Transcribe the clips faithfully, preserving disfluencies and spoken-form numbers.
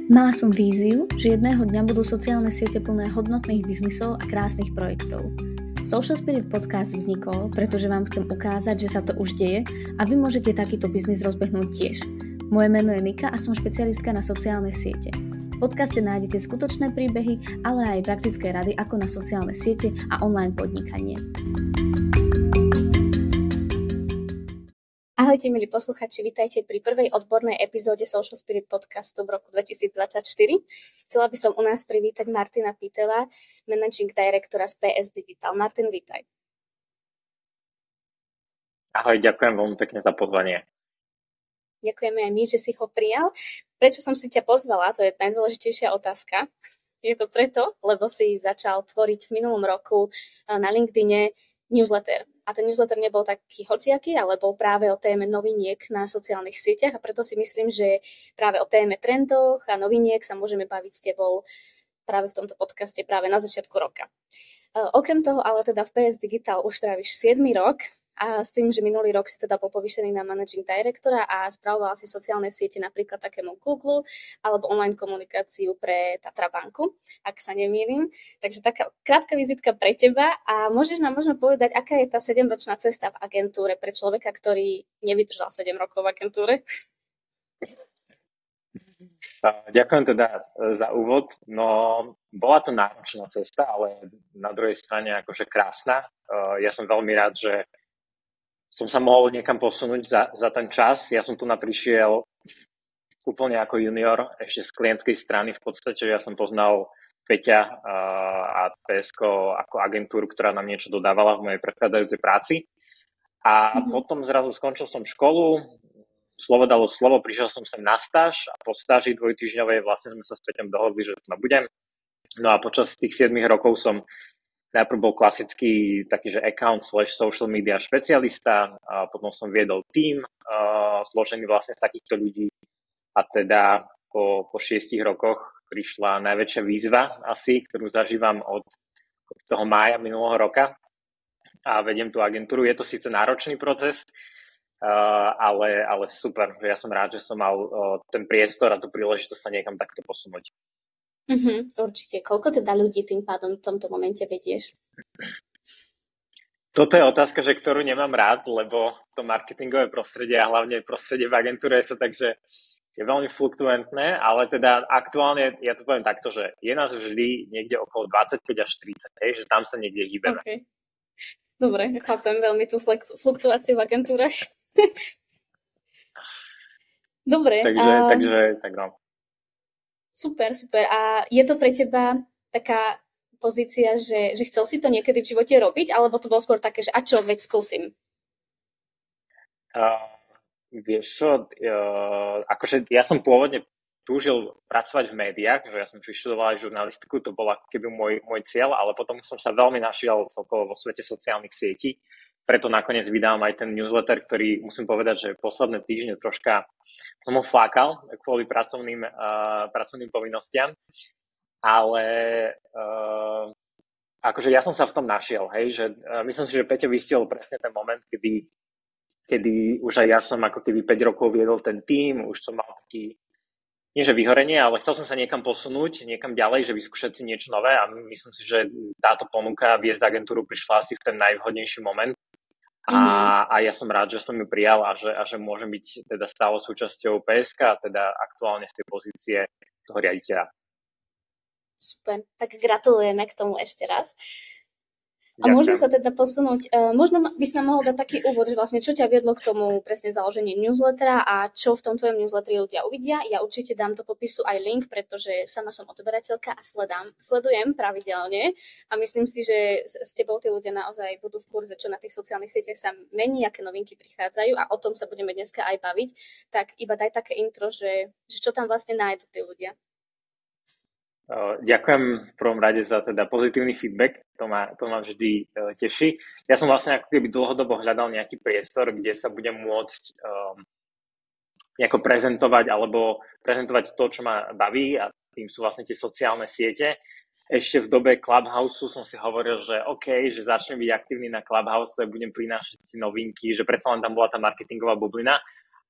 Mala som víziu, že jedného dňa budú sociálne siete plné hodnotných biznisov a krásnych projektov. Social Spirit podcast vznikol, pretože vám chcem ukázať, že sa to už deje a vy môžete takýto biznis rozbehnúť tiež. Moje meno je Nika a som špecialistka na sociálne siete. V podcaste nájdete skutočné príbehy, ale aj praktické rady ako na sociálne siete a online podnikanie. Ahojte, milí posluchači, vitajte pri prvej odbornej epizóde Social Spirit podcastu v roku dvetisícdvadsaťštyri. Chcela by som u nás privítať Martina Pitela, Managing Directora z pé es Digital. Martin, vítaj. Ahoj, ďakujem veľmi pekne za pozvanie. Ďakujeme aj my, že si ho prijal. Prečo som si ťa pozvala, to je najdôležitejšia otázka. Je to preto, lebo si začal tvoriť v minulom roku na LinkedIne newsletter. A ten newsletter nebol taký hociaký, ale bol práve o téme noviniek na sociálnych sieťach a preto si myslím, že práve o téme trendoch a noviniek sa môžeme baviť s tebou práve v tomto podcaste práve na začiatku roka. Uh, okrem toho ale teda v pé es Digital už tráviš siedmy rok a s tým, že minulý rok si teda bol povýšený na Managing Directora a spravoval si sociálne siete napríklad takému Google alebo online komunikáciu pre Tatra banku, ak sa nemýlim. Takže taká krátka vizitka pre teba a môžeš nám možno povedať, aká je tá sedemročná cesta v agentúre pre človeka, ktorý nevydržal sedem rokov v agentúre? Ďakujem teda za úvod. No, bola to náročná cesta, ale na druhej strane akože krásna. Ja som veľmi rád, že som sa mohol niekam posunúť za, za ten čas. Ja som tu naprišiel úplne ako junior, ešte z klientskej strany v podstate. Ja som poznal Peťa a pé es ko ako agentúru, ktorá nám niečo dodávala v mojej predchádzajúcej práci. A mm-hmm. potom zrazu skončil som školu, slovo dalo slovo, prišiel som sem na stáž a po stáži dvojtýždňovej vlastne sme sa s Peťom dohodli, že tu budem. No a počas tých siedmich rokov som najprv bol klasický taký, že account slash social media špecialista, a potom som viedol tím uh, zložený vlastne z takýchto ľudí a teda po, po šiestich rokoch prišla najväčšia výzva asi, ktorú zažívam od, od toho mája minulého roka a vediem tú agentúru. Je to síce náročný proces, uh, ale, ale super, že ja som rád, že som mal uh, ten priestor a tú príležitosť sa niekam takto posunúť. Mm-hmm, určite. Koľko teda ľudí tým pádom v tomto momente vedieš? Toto je otázka, že ktorú nemám rád, lebo to marketingové prostredie a hlavne prostredie v agentúre sa takže je veľmi fluktuentné, ale teda aktuálne, ja to poviem takto, že je nás vždy niekde okolo dvadsaťpäť až tridsať, hej, že tam sa niekde hýbeme. Okay. Dobre, chápem veľmi tú fluktuáciu v agentúrach. Dobre. Takže, a... takže tak no. Super, super. A je to pre teba taká pozícia, že, že chcel si to niekedy v živote robiť, alebo to bolo skôr také, že a čo, veď skúsim? Uh, vieš čo, uh, akože ja som pôvodne túžil pracovať v médiách, že ja som vyštudoval aj žurnalistiku, to bol ako keby môj, môj cieľ, ale potom som sa veľmi našiel celkovo vo svete sociálnych sietí. Preto nakoniec vydám aj ten newsletter, ktorý musím povedať, že posledné týždne troška som ho flákal kvôli pracovným, uh, pracovným povinnostiam. Ale uh, akože ja som sa v tom našiel, hej, že uh, myslím si, že Peťo vystiel presne ten moment, kedy, kedy už aj ja som ako keby päť rokov viedol ten tím, už som mal taký, nie že vyhorenie, ale chcel som sa niekam posunúť, niekam ďalej, že vyskúšať si niečo nové a myslím si, že táto ponuka viesť agentúru prišla asi v ten najvhodnejší moment. A, mm-hmm. a ja som rád, že som ju prijal a že, a že môžem byť teda stále súčasťou pé es ká a teda aktuálne z tej pozície toho riaditeľa. Super, tak gratulujeme k tomu ešte raz. A ďakujem. Môžeme sa teda posunúť, uh, možno by si nám mohol dať taký úvod, že vlastne čo ťa viedlo k tomu presne založeniu newslettera a čo v tom tvojom newsletteri ľudia uvidia. Ja určite dám do popisu aj link, pretože sama som odberateľka a sledám, sledujem pravidelne a myslím si, že s tebou tí ľudia naozaj budú v kurze, čo na tých sociálnych sieťach sa mení, aké novinky prichádzajú a o tom sa budeme dneska aj baviť. Tak iba daj také intro, že, že čo tam vlastne nájdu tí ľudia. Ďakujem v prvom rade za teda pozitívny feedback, to ma, to ma vždy uh, teší. Ja som vlastne ako keby dlhodobo hľadal nejaký priestor, kde sa budem môcť um, nejako prezentovať alebo prezentovať to, čo ma baví a tým sú vlastne tie sociálne siete. Ešte v dobe Clubhouse som si hovoril, že OK, že začnem byť aktívny na Clubhouse, budem prinášať si novinky, že predsa len tam bola tá marketingová bublina.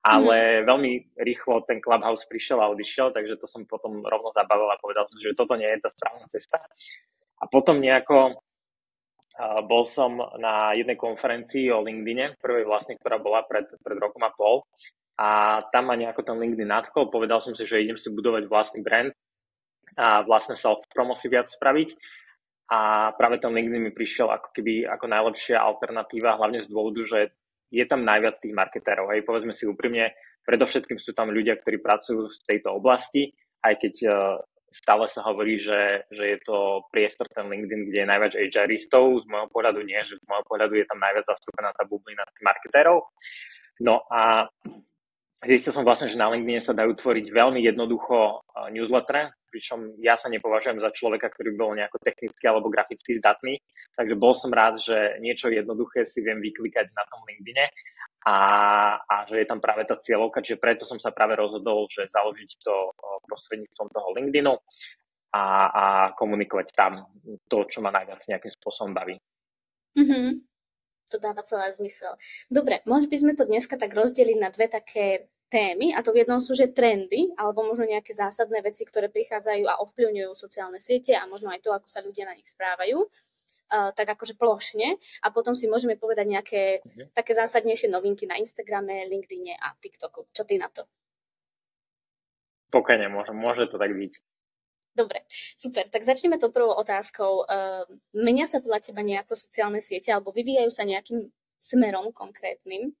Mhm. ale veľmi rýchlo ten Clubhouse prišiel a odišiel, takže to som potom rovno zabavil a povedal som, že toto nie je tá správna cesta. A potom nejako uh, bol som na jednej konferencii o LinkedIne, prvej vlastne, ktorá bola pred, pred rokom a pol. A tam ma nejako ten LinkedIn nadchol, povedal som si, že idem si budovať vlastný brand a vlastné self-promo si viac spraviť. A práve ten LinkedIn mi prišiel ako keby ako najlepšia alternatíva, hlavne z dôvodu, že je tam najviac tých marketérov. Hej, povedzme si úprimne, predovšetkým sú tam ľudia, ktorí pracujú v tejto oblasti, aj keď uh, stále sa hovorí, že, že je to priestor, ten LinkedIn, kde je najviac há eristov. Z môjho pohľadu nie, že z môjho pohľadu je tam najviac zastúpená tá bublina tých marketérov. No a zistil som vlastne, že na LinkedIn sa dajú tvoriť veľmi jednoducho newsletter, pričom ja sa nepovažujem za človeka, ktorý bol nejako technicky alebo graficky zdatný, takže bol som rád, že niečo jednoduché si viem vyklikať na tom LinkedIne a, a že je tam práve tá cieľovka, čiže preto som sa práve rozhodol, že založiť to prostredníctvom toho LinkedInu a, a komunikovať tam to, čo ma najviac nejakým spôsobom baví. Mhm. To dáva celý zmysel. Dobre, mohli by sme to dneska tak rozdeliť na dve také témy, a to v jednom sú, že trendy, alebo možno nejaké zásadné veci, ktoré prichádzajú a ovplyvňujú sociálne siete a možno aj to, ako sa ľudia na nich správajú, uh, tak akože plošne. A potom si môžeme povedať nejaké mhm. také zásadnejšie novinky na Instagrame, LinkedIne a TikToku. Čo ty na to? Pokojne, môže, môže to tak byť. Dobre, super. Tak začneme tou prvou otázkou. Uh, menia sa podľa teba nejako sociálne siete alebo vyvíjajú sa nejakým smerom konkrétnym?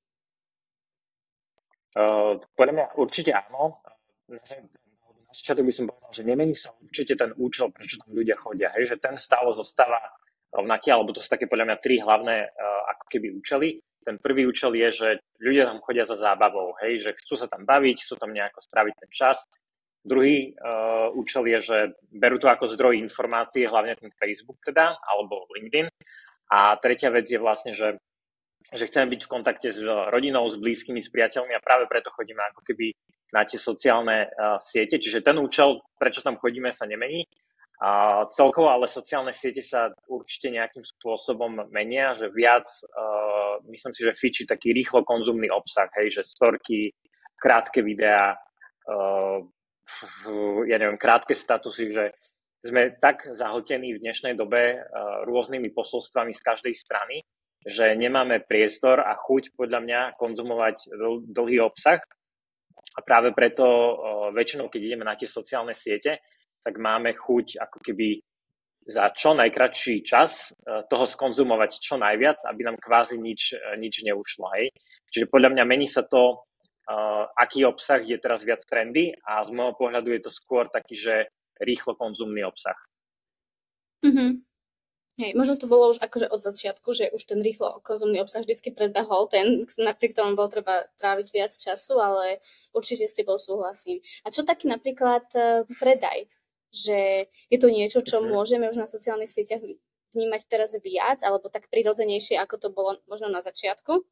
Uh, podľa mňa určite áno. Na začiatku by som povedal, že nemení sa určite ten účel, prečo tam ľudia chodia. Hej? Že ten stále zostáva rovnaký, alebo to sú také podľa mňa tri hlavné uh, ako keby účely. Ten prvý účel je, že ľudia tam chodia za zábavou, hej? Že chcú sa tam baviť, chcú tam nejako stráviť ten čas. Druhý uh, účel je, že berú to ako zdroj informácií, hlavne ten Facebook teda, alebo LinkedIn. A tretia vec je vlastne, že, že chceme byť v kontakte s rodinou, s blízkymi, s priateľmi a práve preto chodíme ako keby na tie sociálne uh, siete. Čiže ten účel, prečo tam chodíme, sa nemení. A celkovo ale sociálne siete sa určite nejakým spôsobom menia, že viac, uh, myslím si, že fičí taký rýchlo konzumný obsah, hej, že storky, krátke videá, uh, ja neviem, krátke statusy, že sme tak zahltení v dnešnej dobe uh, rôznymi posolstvami z každej strany, že nemáme priestor a chuť podľa mňa konzumovať dl- dlhý obsah. A práve preto uh, väčšinou, keď ideme na tie sociálne siete, tak máme chuť ako keby za čo najkratší čas uh, toho skonzumovať čo najviac, aby nám kvázi nič, uh, nič neušlo. Hej? Čiže podľa mňa mení sa to, Uh, aký obsah je teraz viac trendy a z môjho pohľadu je to skôr taký, že rýchlo konzumný obsah. Mm-hmm. Hej, možno to bolo už akože od začiatku, že už ten rýchlo konzumný obsah vždycky predbehol, ten, pri ktorom bol treba tráviť viac času, ale určite s tebou súhlasím. A čo taký napríklad uh, predaj? Že je to niečo, čo mm-hmm. môžeme už na sociálnych sieťach vnímať teraz viac, alebo tak prirodzenejšie, ako to bolo možno na začiatku?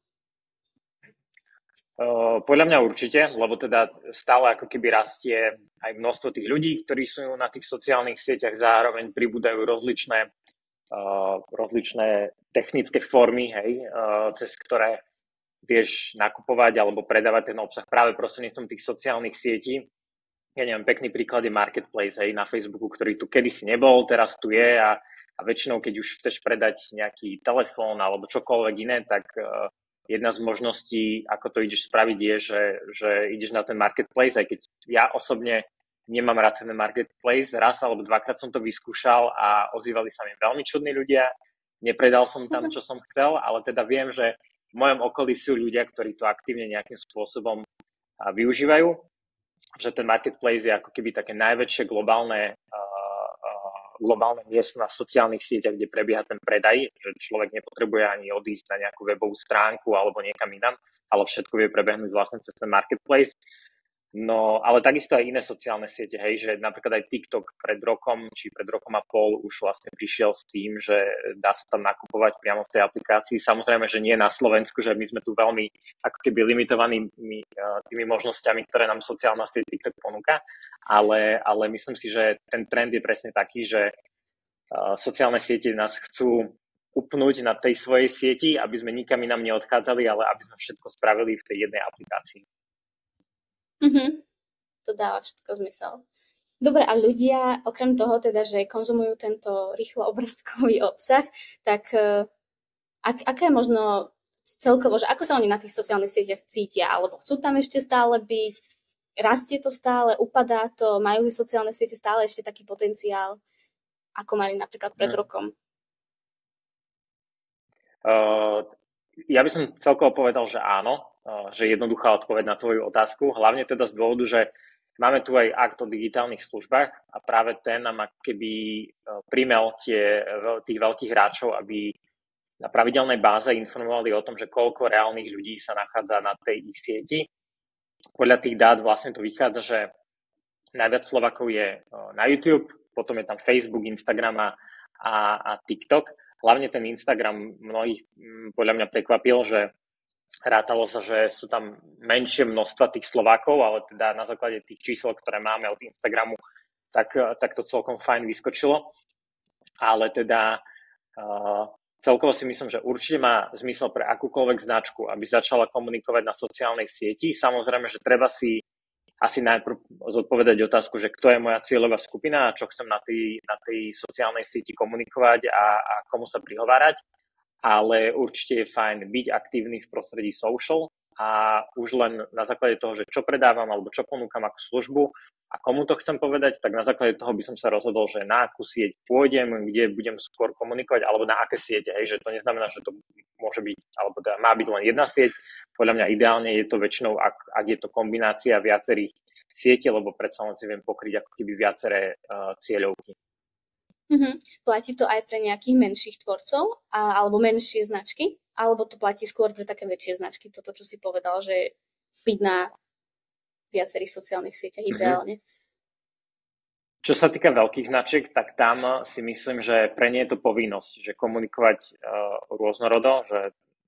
Uh, podľa mňa určite, lebo teda stále ako keby rastie aj množstvo tých ľudí, ktorí sú na tých sociálnych sieťach, zároveň pribúdajú rozličné, uh, rozličné technické formy, hej, uh, cez ktoré vieš nakupovať alebo predávať ten obsah práve prostredníctvom tých sociálnych sietí. Ja neviem, pekný príklad je Marketplace, hej, na Facebooku, ktorý tu kedysi nebol, teraz tu je a, a väčšinou, keď už chceš predať nejaký telefón alebo čokoľvek iné, tak uh, jedna z možností, ako to ideš spraviť, je, že, že ideš na ten marketplace, aj keď ja osobne nemám rád ten marketplace, raz alebo dvakrát som to vyskúšal a ozývali sa mi veľmi čudní ľudia, nepredal som tam, čo som chcel, ale teda viem, že v mojom okolí sú ľudia, ktorí to aktívne nejakým spôsobom využívajú, že ten marketplace je ako keby také najväčšie globálne globálne miesto na sociálnych sieťach, kde prebieha ten predaj, že človek nepotrebuje ani odísť na nejakú webovú stránku alebo niekam inam, ale všetko vie prebehnúť vlastne cez ten marketplace. No, ale takisto aj iné sociálne siete, hej, že napríklad aj TikTok pred rokom, či pred rokom a pol už vlastne prišiel s tým, že dá sa tam nakupovať priamo v tej aplikácii. Samozrejme, že nie na Slovensku, že my sme tu veľmi ako keby limitovaní tými možnosťami, ktoré nám sociálna sieť TikTok ponúka, ale, ale myslím si, že ten trend je presne taký, že sociálne siete nás chcú upnúť na tej svojej sieti, aby sme nikam inam neodchádzali, ale aby sme všetko spravili v tej jednej aplikácii. Mhm. To dáva všetko zmysel. Dobre, a ľudia, okrem toho teda, že konzumujú tento rýchlo obrátkový obsah, tak eh, ak, aké je možno celkovo, že ako sa oni na tých sociálnych sieťach cítia, alebo chcú tam ešte stále byť, rastie to stále, upadá to, majú tie sociálne siete stále ešte taký potenciál, ako mali napríklad pred Mm. rokom? Uh, ja by som celkovo povedal, že áno, uh, že jednoduchá odpoveď na tvoju otázku, hlavne teda z dôvodu, že máme tu aj akt o digitálnych službách a práve ten nám keby uh, primel tie, tých veľkých hráčov, aby na pravidelnej báze informovali o tom, že koľko reálnych ľudí sa nachádza na tej ich sieti. Podľa tých dát vlastne to vychádza, že najviac Slovakov je na YouTube, potom je tam Facebook, Instagram a, a, a TikTok. Hlavne ten Instagram mnohých podľa mňa prekvapil, že rátalo sa, že sú tam menšie množstva tých Slovákov, ale teda na základe tých čísel, ktoré máme od Instagramu, tak, tak to celkom fajn vyskočilo. Ale teda uh, celkovo si myslím, že určite má zmysel pre akúkoľvek značku, aby začala komunikovať na sociálnej sieti. Samozrejme, že treba si asi najprv zodpovedať otázku, že kto je moja cieľová skupina a čo chcem na tej, na tej sociálnej sieti komunikovať a, a komu sa prihovárať. Ale určite je fajn byť aktívny v prostredí social a už len na základe toho, že čo predávam alebo čo ponúkam ako službu a komu to chcem povedať, tak na základe toho by som sa rozhodol, že na akú sieť pôjdem, kde budem skôr komunikovať alebo na aké siete. Hej, že to neznamená, že to môže byť, alebo teda má byť len jedna sieť. Podľa mňa ideálne je to väčšinou, ak, ak je to kombinácia viacerých siete, lebo predsa len si viem pokryť ako keby viaceré uh, cieľovky. Mm-hmm. Platí to aj pre nejakých menších tvorcov a, alebo menšie značky? Alebo to platí skôr pre také väčšie značky? Toto, čo si povedal, že byť na viacerých sociálnych sieťach ideálne. Mm-hmm. Čo sa týka veľkých značiek, tak tam si myslím, že pre nie je to povinnosť, že komunikovať uh, rôznorodo, že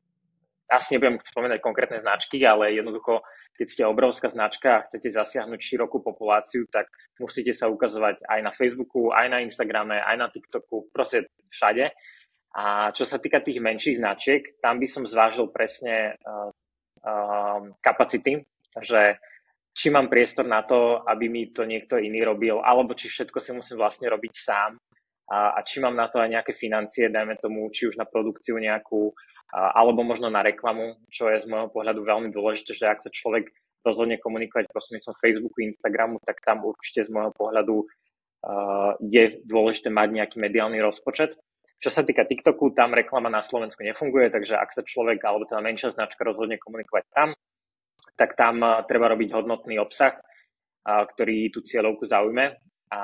asi nebudem spomínať konkrétne značky, ale jednoducho, keď ste obrovská značka a chcete zasiahnuť širokú populáciu, tak musíte sa ukazovať aj na Facebooku, aj na Instagrame, aj na TikToku, proste všade. A čo sa týka tých menších značiek, tam by som zvážil presne uh, uh, kapacity, že či mám priestor na to, aby mi to niekto iný robil, alebo či všetko si musím vlastne robiť sám a, a či mám na to aj nejaké financie, dajme tomu, či už na produkciu nejakú, alebo možno na reklamu, čo je z môjho pohľadu veľmi dôležité, že ak sa človek rozhodne komunikovať prostredníctvom Facebooku, Instagramu, tak tam určite z môjho pohľadu uh, je dôležité mať nejaký mediálny rozpočet. Čo sa týka TikToku, tam reklama na Slovensku nefunguje, takže ak sa človek alebo teda menšia značka rozhodne komunikovať tam, tak tam uh, treba robiť hodnotný obsah, uh, ktorý tú cieľovku zaujme a,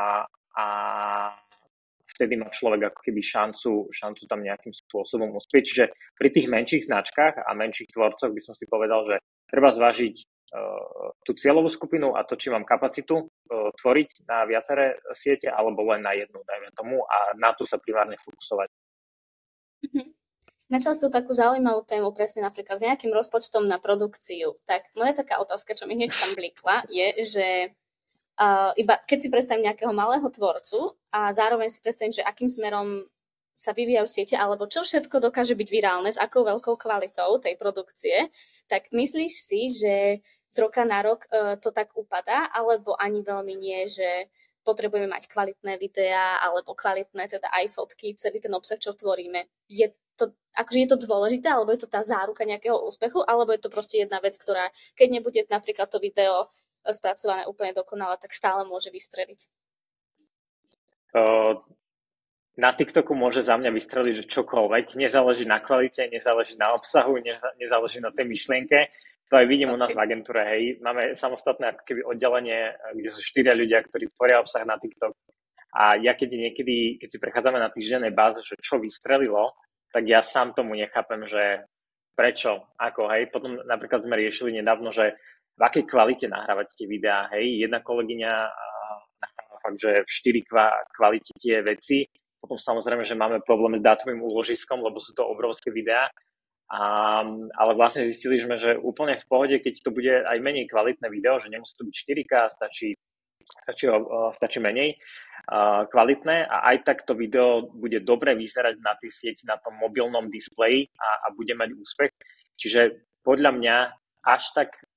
a vtedy má človek ako keby šancu, šancu tam nejakým spôsobom uspieť. Čiže pri tých menších značkách a menších tvorcoch by som si povedal, že treba zvážiť uh, tú cieľovú skupinu a to, či mám kapacitu uh, tvoriť na viaceré siete alebo len na jednu, dajme tomu, a na to sa primárne fokusovať. Mm-hmm. Načal si tú takú zaujímavú tému presne napríklad s nejakým rozpočtom na produkciu. Tak moja taká otázka, čo mi hneď tam blikla, je, že Uh, iba keď si predstavím nejakého malého tvorcu a zároveň si predstavím, že akým smerom sa vyvíjajú siete, alebo čo všetko dokáže byť virálne, s akou veľkou kvalitou tej produkcie, tak myslíš si, že z roka na rok uh, to tak upadá, alebo ani veľmi nie, že potrebujeme mať kvalitné videá, alebo kvalitné teda aj fotky, celý ten obsah, čo tvoríme. Je to, akože je to dôležité, alebo je to tá záruka nejakého úspechu, alebo je to proste jedna vec, ktorá, keď nebude napríklad to video spracované úplne dokonale, tak stále môže vystreliť. Uh, na TikToku môže za mňa vystreliť že čokoľvek. Nezáleží na kvalite, nezáleží na obsahu, nezáleží na tej myšlienke. To aj vidím okay. u nás v agentúre. Hej. Máme samostatné ako keby oddelenie, kde sú štyria ľudia, ktorí tvoria obsah na TikTok. A ja keď niekedy, keď si prechádzame na týždennej báze, že čo vystrelilo, tak ja sám tomu nechápem, že prečo, ako, hej. Potom napríklad sme riešili nedávno, že v akej kvalite nahrávať tie videá, hej. Jedna kolegyňa nahráva fakt, že v štyri kvalite tie veci. Potom samozrejme, že máme problém s dátovým úložiskom, lebo sú to obrovské videá. A, ale vlastne zistili sme, že úplne v pohode, keď to bude aj menej kvalitné video, že nemusí to byť štyri ká, stačí, stačí, stačí menej uh, kvalitné a aj tak to video bude dobre vyzerať na tej sieti, na tom mobilnom displeji a, a bude mať úspech. Čiže podľa mňa až tak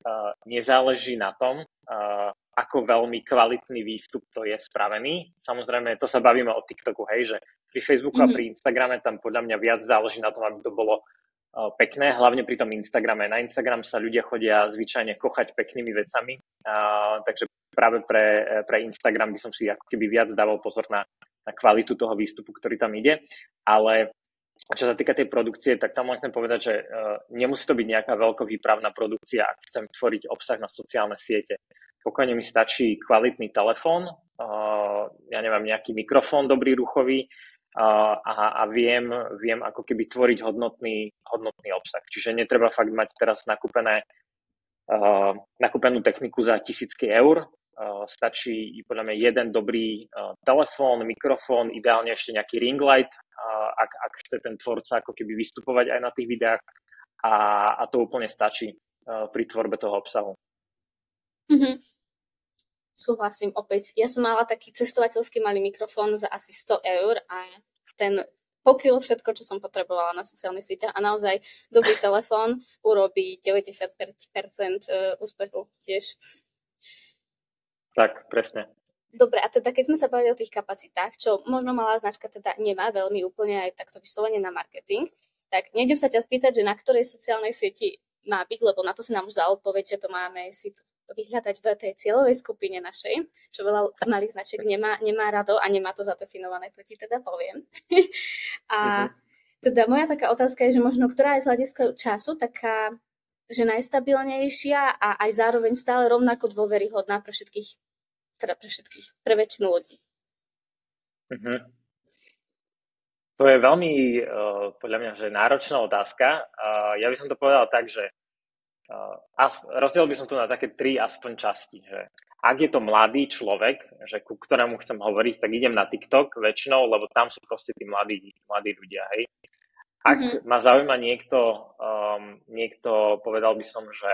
uh, nezáleží na tom, uh, ako veľmi kvalitný výstup to je spravený. Samozrejme, to sa bavíme o TikToku, hej, že pri Facebooku mm-hmm. a pri Instagrame tam podľa mňa viac záleží na tom, aby to bolo uh, pekné, hlavne pri tom Instagrame. Na Instagram sa ľudia chodia zvyčajne kochať peknými vecami, uh, takže práve pre, pre Instagram by som si ako keby viac dával pozor na, na kvalitu toho výstupu, ktorý tam ide, ale čo sa týka tej produkcie, tak tam len chcem povedať, že uh, nemusí to byť nejaká veľkovýpravná produkcia, ak chcem tvoriť obsah na sociálne siete. Pokojne mi stačí kvalitný telefón, uh, ja neviem, nejaký mikrofón dobrý ruchový uh, a, a viem, viem ako keby tvoriť hodnotný, hodnotný obsah. Čiže netreba fakt mať teraz nakúpené, uh, nakúpenú techniku za tisícky eur. Uh, stačí podľa mňa jeden dobrý uh, telefón, mikrofón, ideálne ešte nejaký ring light, uh, ak, ak chce ten tvorca ako keby vystupovať aj na tých videách a, a to úplne stačí uh, pri tvorbe toho obsahu. Mm-hmm. Súhlasím opäť. Ja som mala taký cestovateľský malý mikrofón za asi sto eur a ten pokryl všetko, čo som potrebovala na sociálnych sieťach a naozaj dobrý telefón urobí deväťdesiatpäť percent úspechu tiež. Tak, presne. Dobre, a teda keď sme sa bavili o tých kapacitách, čo možno malá značka teda nemá veľmi úplne aj takto vyslovene na marketing, tak nejdem sa ťa spýtať, že na ktorej sociálnej sieti má byť, lebo na to si nám už dal odpoveď, že to máme si vyhľadať v tej cieľovej skupine našej, čo veľa malých značiek nemá, nemá rado a nemá to zadefinované, to ti teda poviem. A teda moja taká otázka je, že možno ktorá je z hľadiska času taká, že najstabilnejšia a aj zároveň stále rovnako dôveryhodná pre všetkých teda pre všetkých, pre väčšinu ľudí. Uh-huh. To je veľmi, uh, podľa mňa, že náročná otázka. Uh, ja by som to povedal tak, že uh, as, rozdiel by som to na také tri aspoň časti. Že ak je to mladý človek, že ku ktorému chcem hovoriť, tak idem na TikTok väčšinou, lebo tam sú proste tí mladí, mladí ľudia. Hej. Ak uh-huh. ma zaujíma niekto, um, niekto, povedal by som, že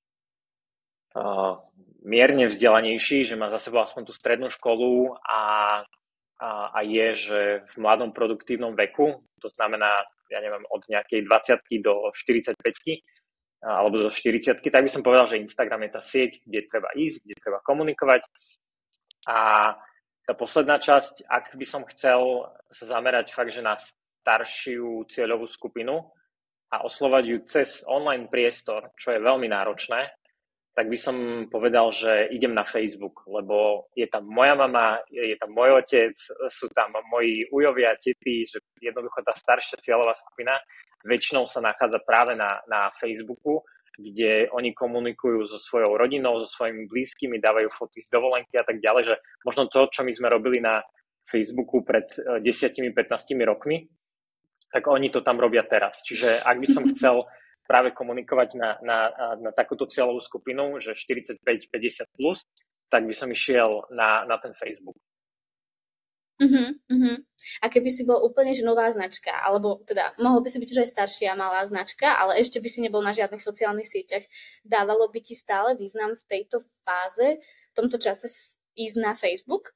Uh, mierne vzdelanejší, že má za sebou aspoň tú strednú školu a, a, a je, že v mladom produktívnom veku, to znamená, ja neviem, od nejakej dvadsiatky do štyridsaťpäťky alebo do štyridsiatky, tak by som povedal, že Instagram je tá sieť, kde treba ísť, kde treba komunikovať. A tá posledná časť, ak by som chcel sa zamerať fakt, že na staršiu cieľovú skupinu a oslovať ju cez online priestor, čo je veľmi náročné, tak by som povedal, že idem na Facebook, lebo je tam moja mama, je tam môj otec, sú tam moji ujovia, tety, že jednoducho tá staršia cieľová skupina väčšinou sa nachádza práve na, na Facebooku, kde oni komunikujú so svojou rodinou, so svojimi blízkymi, dávajú foty z dovolenky a tak ďalej, že možno to, čo my sme robili na Facebooku pred desať až pätnásť rokmi, tak oni to tam robia teraz. Čiže ak by som chcel práve komunikovať na, na, na takúto cieľovú skupinu, že štyridsaťpäť päťdesiat plus, tak by som išiel na, na ten Facebook. Uh-huh, uh-huh. A keby si bol úplne že nová značka, alebo teda mohol by si byť už aj staršia malá značka, ale ešte by si nebol na žiadnych sociálnych sieťach, dávalo by ti stále význam v tejto fáze, v tomto čase ísť na Facebook?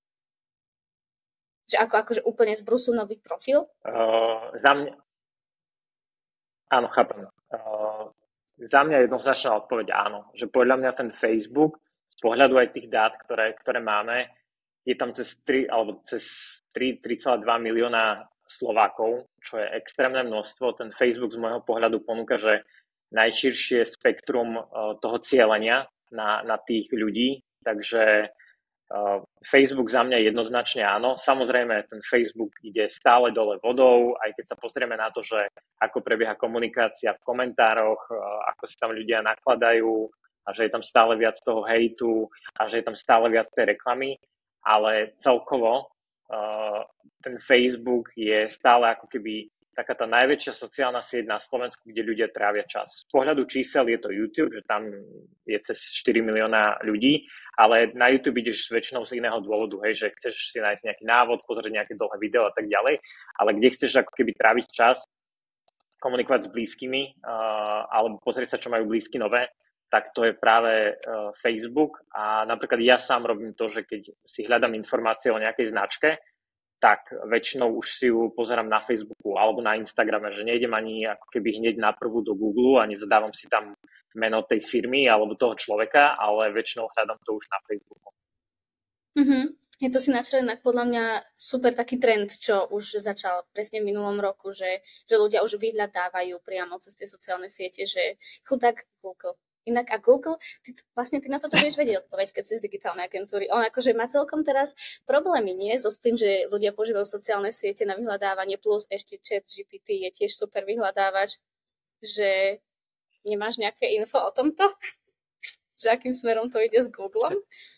Že ako akože úplne zbrusú nový profil? Uh, za mňa... Áno, chápem. Uh, za mňa jednoznačná odpoveď áno. Že podľa mňa ten Facebook, z pohľadu aj tých dát, ktoré, ktoré máme, je tam cez tri, alebo cez tri, tri celé dva milióna Slovákov, čo je extrémne množstvo. Ten Facebook z môjho pohľadu ponúka, že najširšie spektrum uh, toho cielenia na, na tých ľudí. Takže Uh, Facebook za mňa jednoznačne áno. Samozrejme, ten Facebook ide stále dole vodou, aj keď sa pozrieme na to, že ako prebieha komunikácia v komentároch, uh, ako sa tam ľudia nakladajú a že je tam stále viac toho hejtu a že je tam stále viac tej reklamy, ale celkovo uh, ten Facebook je stále ako keby taká tá najväčšia sociálna sieť na Slovensku, kde ľudia trávia čas. Z pohľadu čísel je to YouTube, že tam je cez štyri milióna ľudí, ale na YouTube ideš väčšinou z iného dôvodu, hej, že chceš si nájsť nejaký návod, pozrieť nejaké dlhé video a tak ďalej, ale kde chceš ako keby tráviť čas, komunikovať s blízkymi uh, alebo pozrieť sa, čo majú blízky nové, tak to je práve uh, Facebook. A napríklad ja sám robím to, že keď si hľadám informácie o nejakej značke, tak väčšinou už si ju pozerám na Facebooku alebo na Instagrame, že nejdem ani ako keby hneď na prvú do Google a nezadávam si tam meno tej firmy alebo toho človeka, ale väčšinou hľadám to už na Facebooku. Mhm. Je to si načrené podľa mňa super taký trend, čo už začal presne v minulom roku, že, že ľudia už vyhľadávajú priamo cez tie sociálne siete, že chudák Google. Inak a Google, ty, vlastne ty na toto budeš vedieť odpoveď, keď si z digitálnej agentúry. On akože má celkom teraz problémy, nie? So s tým, že ľudia používajú sociálne siete na vyhľadávanie, plus ešte chat G P T je tiež super vyhľadávač, že nemáš nejaké info o tomto? Že akým smerom to ide s Googlom?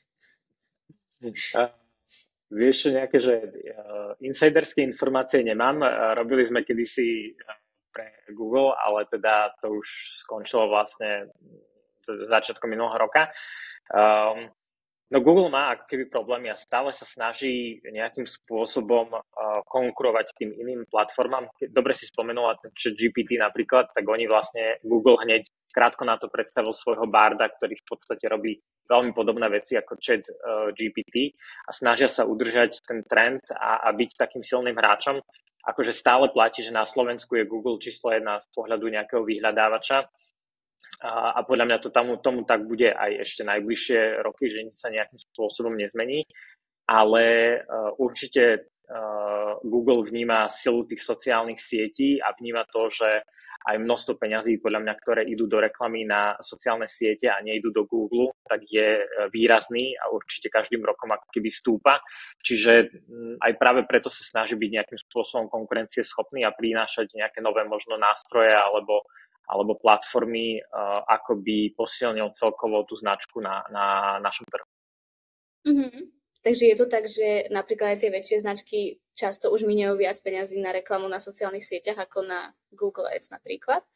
Uh, vieš, nejaké, že uh, insiderské informácie nemám. Uh, robili sme kedysi uh, pre Google, ale teda to už skončilo vlastne začiatkom minulého roka. Um, no Google má ako keby problémy a stále sa snaží nejakým spôsobom uh, konkurovať tým iným platformám. Keď dobre si spomenula ten chat G P T napríklad, tak oni vlastne Google hneď krátko na to predstavil svojho Barda, ktorý v podstate robí veľmi podobné veci ako chat uh, G P T a snažia sa udržať ten trend a, a byť takým silným hráčom. Akože stále platí, že na Slovensku je Google číslo jedna z pohľadu nejakého vyhľadávača. A, a podľa mňa to tomu, tomu tak bude aj ešte najbližšie roky, že nič sa nejakým spôsobom nezmení, ale uh, určite uh, Google vníma silu tých sociálnych sietí a vníma to, že aj množstvo peňazí, podľa mňa, ktoré idú do reklamy na sociálne siete a nejdú do Google, tak je výrazný a určite každým rokom ako keby stúpa. Čiže aj práve preto sa snaží byť nejakým spôsobom konkurencieschopný a prinášať nejaké nové možno nástroje alebo alebo platformy, uh, ako by posilnil celkovo tú značku na, na našom trhu. Mm-hmm. Takže je to tak, že napríklad aj tie väčšie značky často už míňajú viac peňazí na reklamu na sociálnych sieťach ako na Google Ads napríklad?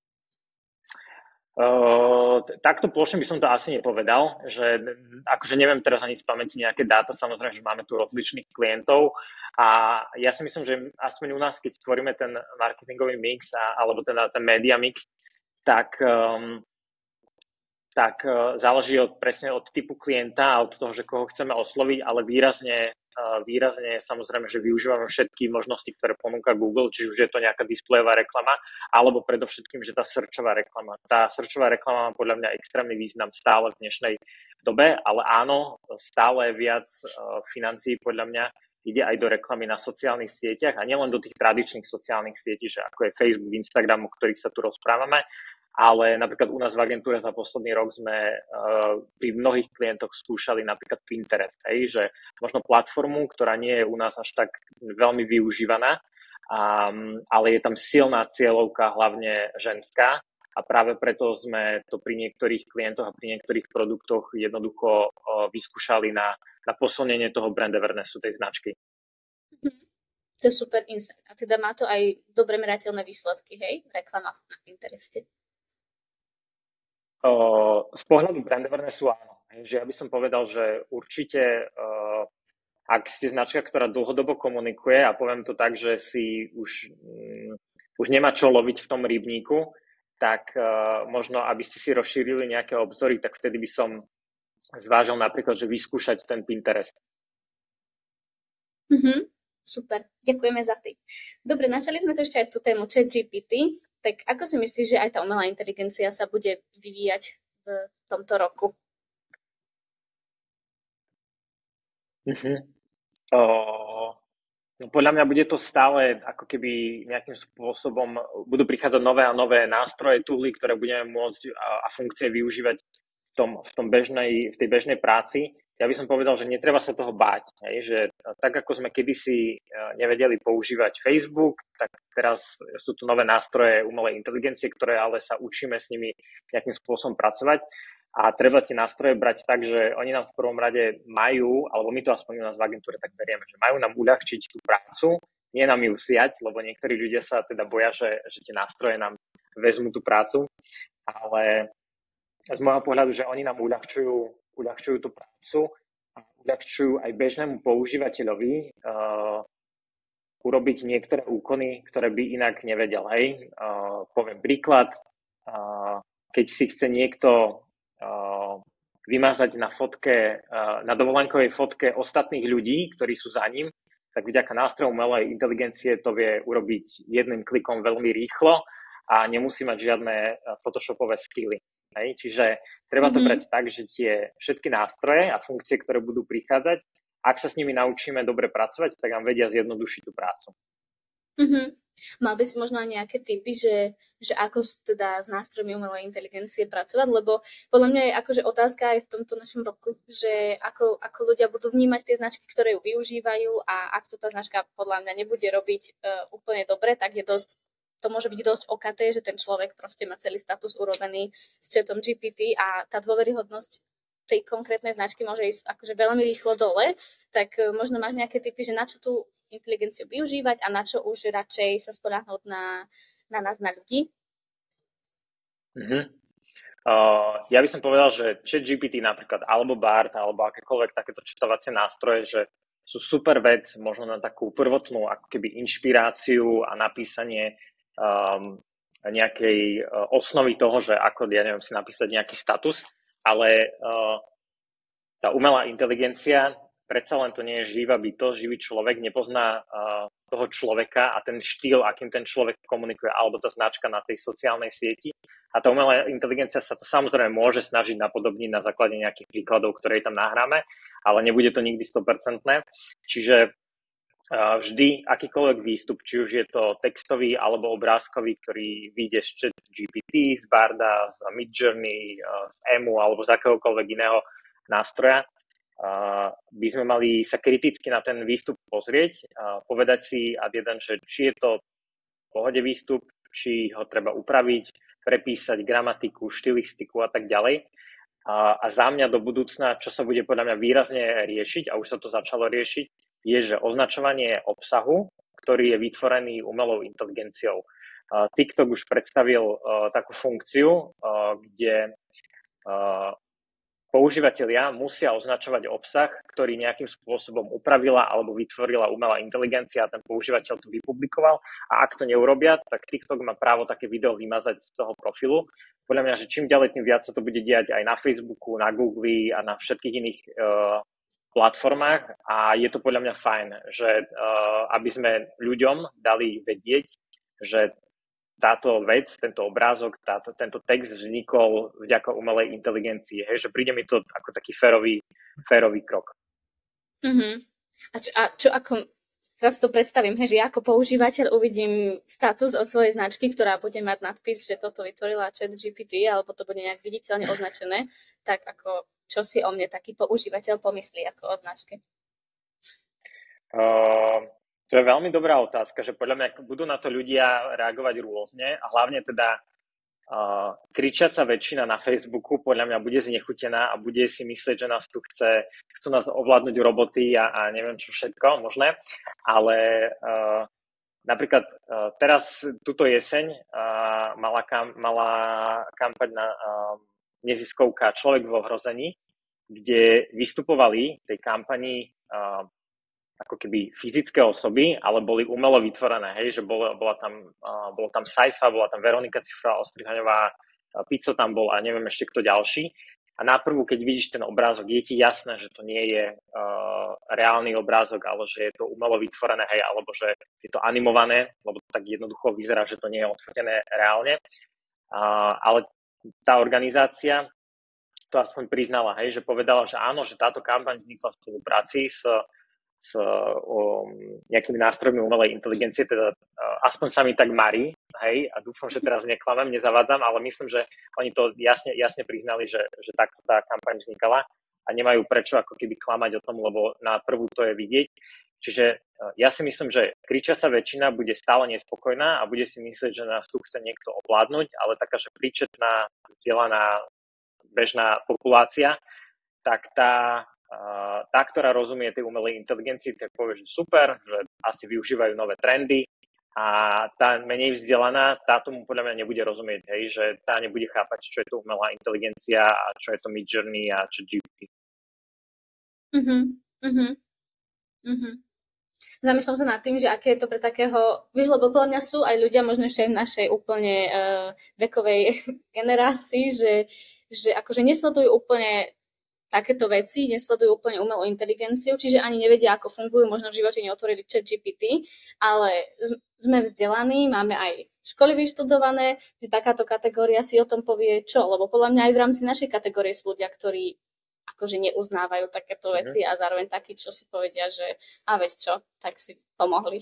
Uh, takto plošne by som to asi nepovedal, že akože neviem teraz ani z pamäti nejaké dáta, samozrejme, že máme tu rozličných klientov a ja si myslím, že aspoň u nás, keď stvoríme ten marketingový mix a, alebo teda ten media mix, tak, um, tak uh, záleží od, presne od typu klienta a od toho, že koho chceme osloviť, ale výrazne výrazne samozrejme, že využívame všetky možnosti, ktoré ponúka Google, či už je to nejaká displejová reklama, alebo predovšetkým, že tá searchová reklama. Tá searchová reklama má podľa mňa extrémny význam stále v dnešnej dobe, ale áno, stále viac uh, financií podľa mňa ide aj do reklamy na sociálnych sieťach a nielen do tých tradičných sociálnych sietí, že ako je Facebook, Instagram, o ktorých sa tu rozprávame, ale napríklad u nás v agentúre za posledný rok sme uh, pri mnohých klientoch skúšali napríklad Pinterest, hej, že možno platformu, ktorá nie je u nás až tak veľmi využívaná, um, ale je tam silná cieľovka, hlavne ženská a práve preto sme to pri niektorých klientoch a pri niektorých produktoch jednoducho uh, vyskúšali na, na posilnenie toho brand awarenessu tej značky. To je super insight. A teda má to aj dobre merateľné výsledky, hej, reklama na Pintereste. Z pohľadu brand awarenessu áno. Že ja by som povedal, že určite uh, ak ste značka, ktorá dlhodobo komunikuje a poviem to tak, že si už, um, už nemá čo loviť v tom rybníku, tak uh, možno, aby ste si rozšírili nejaké obzory, tak vtedy by som zvážil napríklad, že vyskúšať ten Pinterest. Mm-hmm. Super, ďakujeme za tip. Dobre, načali sme to ešte aj tú tému chat G P T. Tak ako si myslíš, že aj tá umelá inteligencia sa bude vyvíjať v tomto roku? Uh-huh. Uh, no podľa mňa bude to stále ako keby nejakým spôsobom, budú prichádzať nové a nové nástroje, tooly, ktoré budeme môcť a, a funkcie využívať v, tom, v, tom bežnej, v tej bežnej práci. Ja by som povedal, že netreba sa toho báť, hej, že tak ako sme kedysi nevedeli používať Facebook, tak teraz sú tu nové nástroje umelej inteligencie, ktoré ale sa učíme s nimi nejakým spôsobom pracovať a treba tie nástroje brať tak, že oni nám v prvom rade majú, alebo my to aspoň u nás v agentúre tak berieme, že majú nám uľahčiť tú prácu, nie nám ju siať, lebo niektorí ľudia sa teda boja, že, že tie nástroje nám vezmú tú prácu, ale z môjho pohľadu, že oni nám uľahčujú uľahčujú tú prácu a uľahčujú aj bežnému používateľovi uh, urobiť niektoré úkony, ktoré by inak nevedel. Hej. Uh, poviem príklad, uh, keď si chce niekto uh, vymazať na fotke, uh, na dovolenkovej fotke ostatných ľudí, ktorí sú za ním, tak vďaka nástrojom umelej inteligencie to vie urobiť jedným klikom veľmi rýchlo a nemusí mať žiadne photoshopové skilly. Hej? Čiže treba to Mhm. brať tak, že tie všetky nástroje a funkcie, ktoré budú prichádzať, ak sa s nimi naučíme dobre pracovať, tak nám vedia zjednodušiť tú prácu. Mhm. Mal by si možno aj nejaké tipy, že, že ako s- teda s nástrojmi umelej inteligencie pracovať, lebo podľa mňa je akože otázka aj v tomto našom roku, že ako, ako ľudia budú vnímať tie značky, ktoré ju využívajú a ak to tá značka podľa mňa nebude robiť uh, úplne dobre, tak je dosť to môže byť dosť okaté, že ten človek proste má celý status urobený s chatom G P T a tá dôveryhodnosť tej konkrétnej značky môže ísť akože veľmi rýchlo dole, tak uh, možno máš nejaké tipy, že na čo tú inteligenciu využívať a na čo už radšej sa spoľahnúť na, na nás, na ľudí? Mhm. Uh, ja by som povedal, že ChatGPT napríklad, alebo Bard, alebo akékoľvek takéto čítovacie nástroje, že sú super vec, možno na takú prvotnú ako keby inšpiráciu a napísanie um, nejakej uh, osnovy toho, že ako, ja neviem, si napísať nejaký status, ale uh, tá umelá inteligencia, predsa len to nie je živá bytosť, živý človek, nepozná uh, toho človeka a ten štýl, akým ten človek komunikuje, alebo tá značka na tej sociálnej sieti. A tá umelá inteligencia sa to samozrejme môže snažiť napodobniť na základe nejakých príkladov, ktoré tam nahráme, ale nebude to nikdy sto percent. Čiže uh, vždy akýkoľvek výstup, či už je to textový alebo obrázkový, ktorý vyjde z ChatGPT, z Barda, z Midjourney, uh, z Emu alebo z akéhokoľvek iného nástroja, uh, by sme mali sa kriticky na ten výstup pozrieť, uh, povedať si ad jeden, že či je to v pohode výstup, či ho treba upraviť, prepísať gramatiku, štilistiku a tak ďalej. Uh, a za mňa do budúcna, čo sa bude podľa mňa výrazne riešiť, a už sa to začalo riešiť, je, že označovanie obsahu, ktorý je vytvorený umelou inteligenciou. Uh, TikTok už predstavil uh, takú funkciu, uh, kde uh, používatelia musia označovať obsah, ktorý nejakým spôsobom upravila alebo vytvorila umelá inteligencia a ten používateľ to vypublikoval. A ak to neurobia, tak TikTok má právo také video vymazať z toho profilu. Podľa mňa, že čím ďalej, tým viac sa to bude diať aj na Facebooku, na Google a na všetkých iných uh, platformách. A je to podľa mňa fajn, že uh, aby sme ľuďom dali vedieť, že táto vec, tento obrázok, táto, tento text vznikol vďaka umelej inteligencii. Hej, že príde mi to ako taký férový, férový krok. Uh-huh. A, čo, a čo ako, teraz to predstavím, hej, že ja ako používateľ uvidím status od svojej značky, ktorá bude mať nadpis, že toto vytvorila ChatGPT, alebo to bude nejak viditeľne označené, tak ako, čo si o mne taký používateľ pomyslí ako o značke? Uh... To je veľmi dobrá otázka, že podľa mňa budú na to ľudia reagovať rôzne a hlavne teda uh, kričiaca väčšina na Facebooku podľa mňa bude znechutená a bude si myslieť, že nás tu chce, chcú nás ovládnuť roboty a, a neviem čo všetko možné, ale uh, napríklad uh, teraz túto jeseň uh, mala, kam, mala kampaň na uh, neziskovka Človek v ohrození, kde vystupovali v tej kampani uh, ako keby fyzické osoby, ale boli umelo vytvorené, hej, že bola, bola tam, uh, bola tam Saifa, bola tam Veronika Cifrová Ostrihaňová, uh, Pico tam bol a neviem ešte kto ďalší. A naprvu, keď vidíš ten obrázok, je ti jasné, že to nie je uh, reálny obrázok, ale že je to umelo vytvorené, hej, alebo že je to animované, lebo to tak jednoducho vyzerá, že to nie je odfotené reálne. Uh, ale tá organizácia to aspoň priznala, hej, že povedala, že áno, že táto kampaň vznikla v spolupráci s s um, nejakými nástrojmi umelej inteligencie, teda uh, aspoň sa mi tak marí, hej, a dúfam, že teraz neklamem, nezavádzam, ale myslím, že oni to jasne, jasne priznali, že, že takto tá kampaň vznikala a nemajú prečo ako keby klamať o tom, lebo na prvú to je vidieť. Čiže uh, ja si myslím, že kričiaca väčšina bude stále nespokojná a bude si myslieť, že nás tu chce niekto ovládnuť, ale taká, že príčetná, vzdelaná, bežná populácia, tak tá Uh, tá, ktorá rozumie tej umelej inteligencii, tak povie, že super, že asi využívajú nové trendy a tá menej vzdelaná, tá tomu podľa mňa nebude rozumieť, hej, že tá nebude chápať, čo je to umelá inteligencia a čo je to Midjourney a čo G P T. Uh-huh, uh-huh, uh-huh. Zamýšľam sa nad tým, že aké je to pre takého, vieš, lebo podľa mňa sú aj ľudia možno ešte aj v našej úplne uh, vekovej generácii, že, že akože nesledujú úplne takéto veci, nesledujú úplne umelú inteligenciu, čiže ani nevedia, ako fungujú, možno v živote neotvorili chat G P T, ale sme vzdelaní, máme aj školy vyštudované, že takáto kategória si o tom povie čo, lebo podľa mňa aj v rámci našej kategórie sú ľudia, ktorí akože neuznávajú takéto Mhm. veci a zároveň takí, čo si povedia, že a vieš čo, tak si pomohli.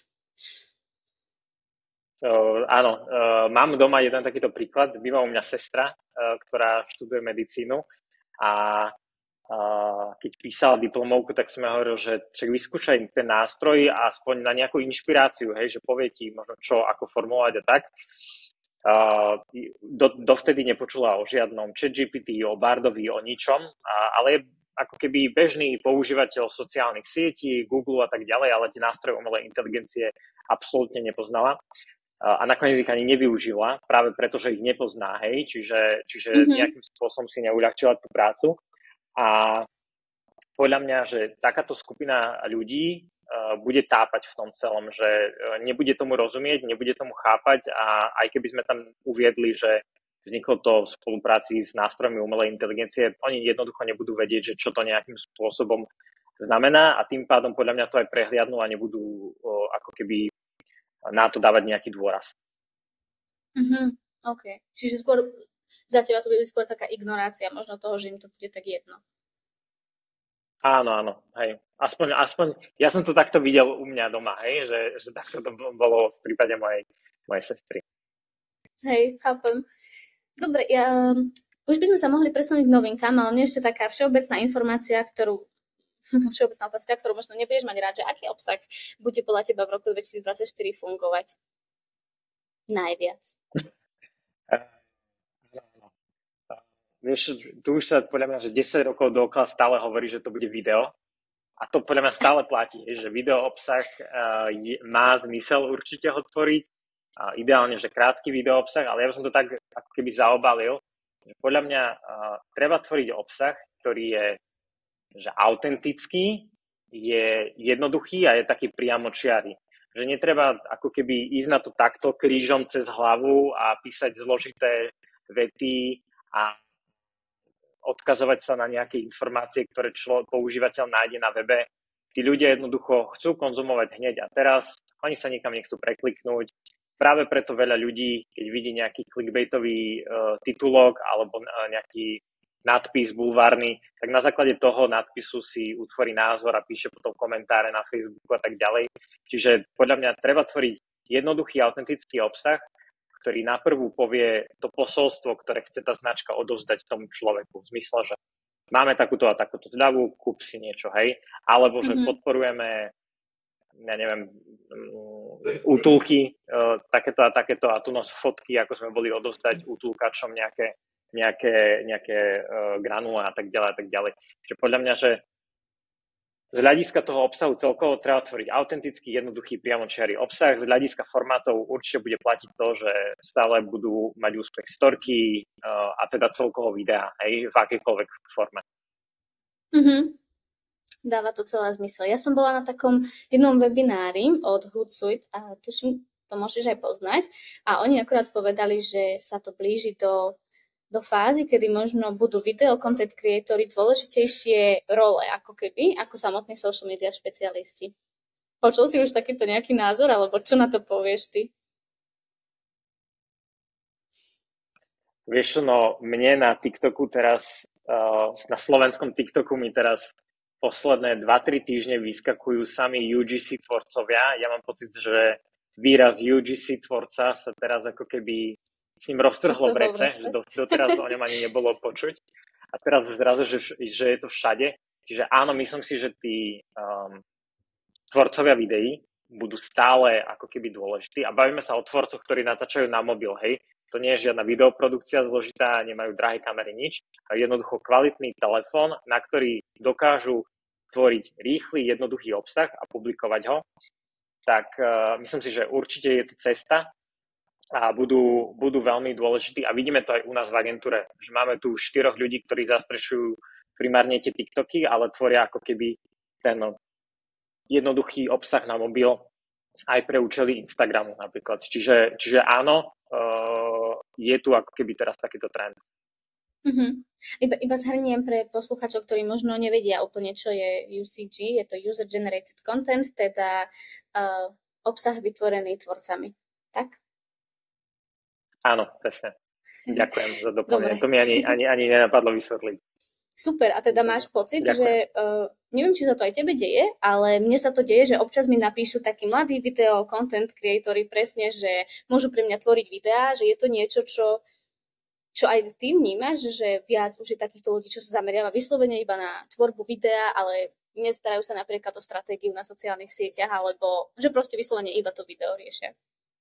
Uh, áno, uh, mám doma jeden takýto príklad. Býva u mňa sestra, uh, ktorá študuje medicínu a uh, keď písala diplomovku, tak som ja hovoril, že čak vyskúšaj ten nástroj a aspoň na nejakú inšpiráciu, hej, že povie ti možno čo, ako formulovať a tak. Uh, do, dovtedy nepočula o žiadnom ChatGPT, o Bardovi, o ničom, a, ale je ako keby bežný používateľ sociálnych sietí, Google a tak ďalej, ale tie nástroje umelej inteligencie absolútne nepoznala. A nakoniec ich ani nevyužila, práve preto, že ich nepozná, hej, čiže, čiže Mhm. nejakým spôsobom si neuľahčila tú prácu. A podľa mňa, že takáto skupina ľudí uh, bude tápať v tom celom, že uh, nebude tomu rozumieť, nebude tomu chápať a aj keby sme tam uviedli, že vzniklo to v spolupráci s nástrojmi umelej inteligencie, oni jednoducho nebudú vedieť, že čo to nejakým spôsobom znamená a tým pádom podľa mňa to aj prehliadnú a nebudú uh, ako keby na to dávať nejaký dôraz. Mhm, OK. Čiže skôr za teba to bude skôr taká ignorácia možno toho, že im to bude tak jedno. Áno, áno, hej. Aspoň, aspoň, ja som to takto videl u mňa doma, hej, že, že takto to bolo v prípade mojej, mojej sestry. Hej, chápem. Dobre, ja, už by sme sa mohli presunúť k novinkám, ale mne ešte taká všeobecná informácia, ktorú všeobecná otázka, ktorú možno nebudeš mať rád, že aký obsah bude podľa teba v roku dvetisícdvadsaťštyri fungovať najviac? Vieš, tu už sa podľa mňa, že desať rokov dookola stále hovorí, že to bude video. A to podľa mňa stále platí, že video obsah uh, je, má zmysel určite ho tvoriť. Uh, ideálne, že krátky video obsah, ale ja by som to tak ako keby zaobalil. Že podľa mňa uh, treba tvoriť obsah, ktorý je že autentický, je jednoduchý a je taký priamočiary. Že netreba ako keby ísť na to takto krížom cez hlavu a písať zložité vety a odkazovať sa na nejaké informácie, ktoré člo, používateľ nájde na webe. Tí ľudia jednoducho chcú konzumovať hneď a teraz, oni sa nikam nechcú prekliknúť. Práve preto veľa ľudí, keď vidí nejaký clickbaitový uh, titulok alebo uh, nejaký nadpis bulvárny, tak na základe toho nadpisu si utvorí názor a píše potom komentáre na Facebooku a tak ďalej. Čiže podľa mňa treba tvoriť jednoduchý, autentický obsah, ktorý na prvú povie to posolstvo, ktoré chce tá značka odovzdať tomu človeku. V zmysle, že máme takúto a takúto zľavu, kúp si niečo, hej. Alebo, že mm-hmm. podporujeme, ja neviem, útulky, uh, takéto a takéto a tu nás fotky, ako sme boli odovzdať útulkačom nejaké nejaké, nejaké uh, granule a tak ďalej a tak ďalej. Čiže podľa mňa, že z hľadiska toho obsahu celkovo treba tvoriť autentický, jednoduchý, priamočiary obsah. Z hľadiska formátov určite bude platiť to, že stále budú mať úspech storky uh, a teda celkovo videa, hej, v akejkoľvek forme. Mhm. Dáva to celá zmysel. Ja som bola na takom jednom webinári od Hootsuite a tuším, to môžeš aj poznať. A oni akurát povedali, že sa to blíži do do fázy, kedy možno budú video content creatori dôležitejšie role, ako keby, ako samotní social media špecialisti. Počul si už takýto nejaký názor, alebo čo na to povieš ty? Vieš, no mne na TikToku teraz, uh, na slovenskom TikToku mi teraz posledné dva tri týždne vyskakujú sami ú gé cé tvorcovia. Ja mám pocit, že výraz ú gé cé tvorca sa teraz ako keby s ním roztrhlo vrece, že do, doteraz o ňom ani nebolo počuť. A teraz zrazu, že, že je to všade. Čiže áno, myslím si, že tí um, tvorcovia videí budú stále ako keby dôležití. A bavíme sa o tvorcoch, ktorí natáčajú na mobil, hej. To nie je žiadna videoprodukcia zložitá, nemajú drahé kamery, nič. A jednoducho kvalitný telefón, na ktorý dokážu tvoriť rýchly, jednoduchý obsah a publikovať ho. Tak uh, myslím si, že určite je to cesta, a budú, budú veľmi dôležití a vidíme to aj u nás v agentúre, že máme tu štyroch ľudí, ktorí zastrešujú primárne tie TikToky, ale tvoria ako keby ten jednoduchý obsah na mobil aj pre účely Instagramu napríklad. Čiže, čiže áno, uh, je tu ako keby teraz takýto trend. Uh-huh. Iba, iba zhrniem pre posluchačov, ktorí možno nevedia úplne, čo je ú cé gé, je to User Generated Content, teda uh, obsah vytvorený tvorcami. Tak? Áno, presne. Ďakujem za doplnenie. Dobre. To mi ani, ani, ani nenapadlo vysvetliť. Super, a teda máš pocit, Ďakujem. že uh, neviem, či sa to aj tebe deje, ale mne sa to deje, že občas mi napíšu takí mladí video content creatori presne, že môžu pre mňa tvoriť videá, že je to niečo, čo, čo aj ty vnímaš, že viac už je takýchto ľudí, čo sa zameriava vyslovene iba na tvorbu videa, ale nestarajú sa napríklad o stratégiu na sociálnych sieťach, alebo že proste vyslovene iba to video riešia.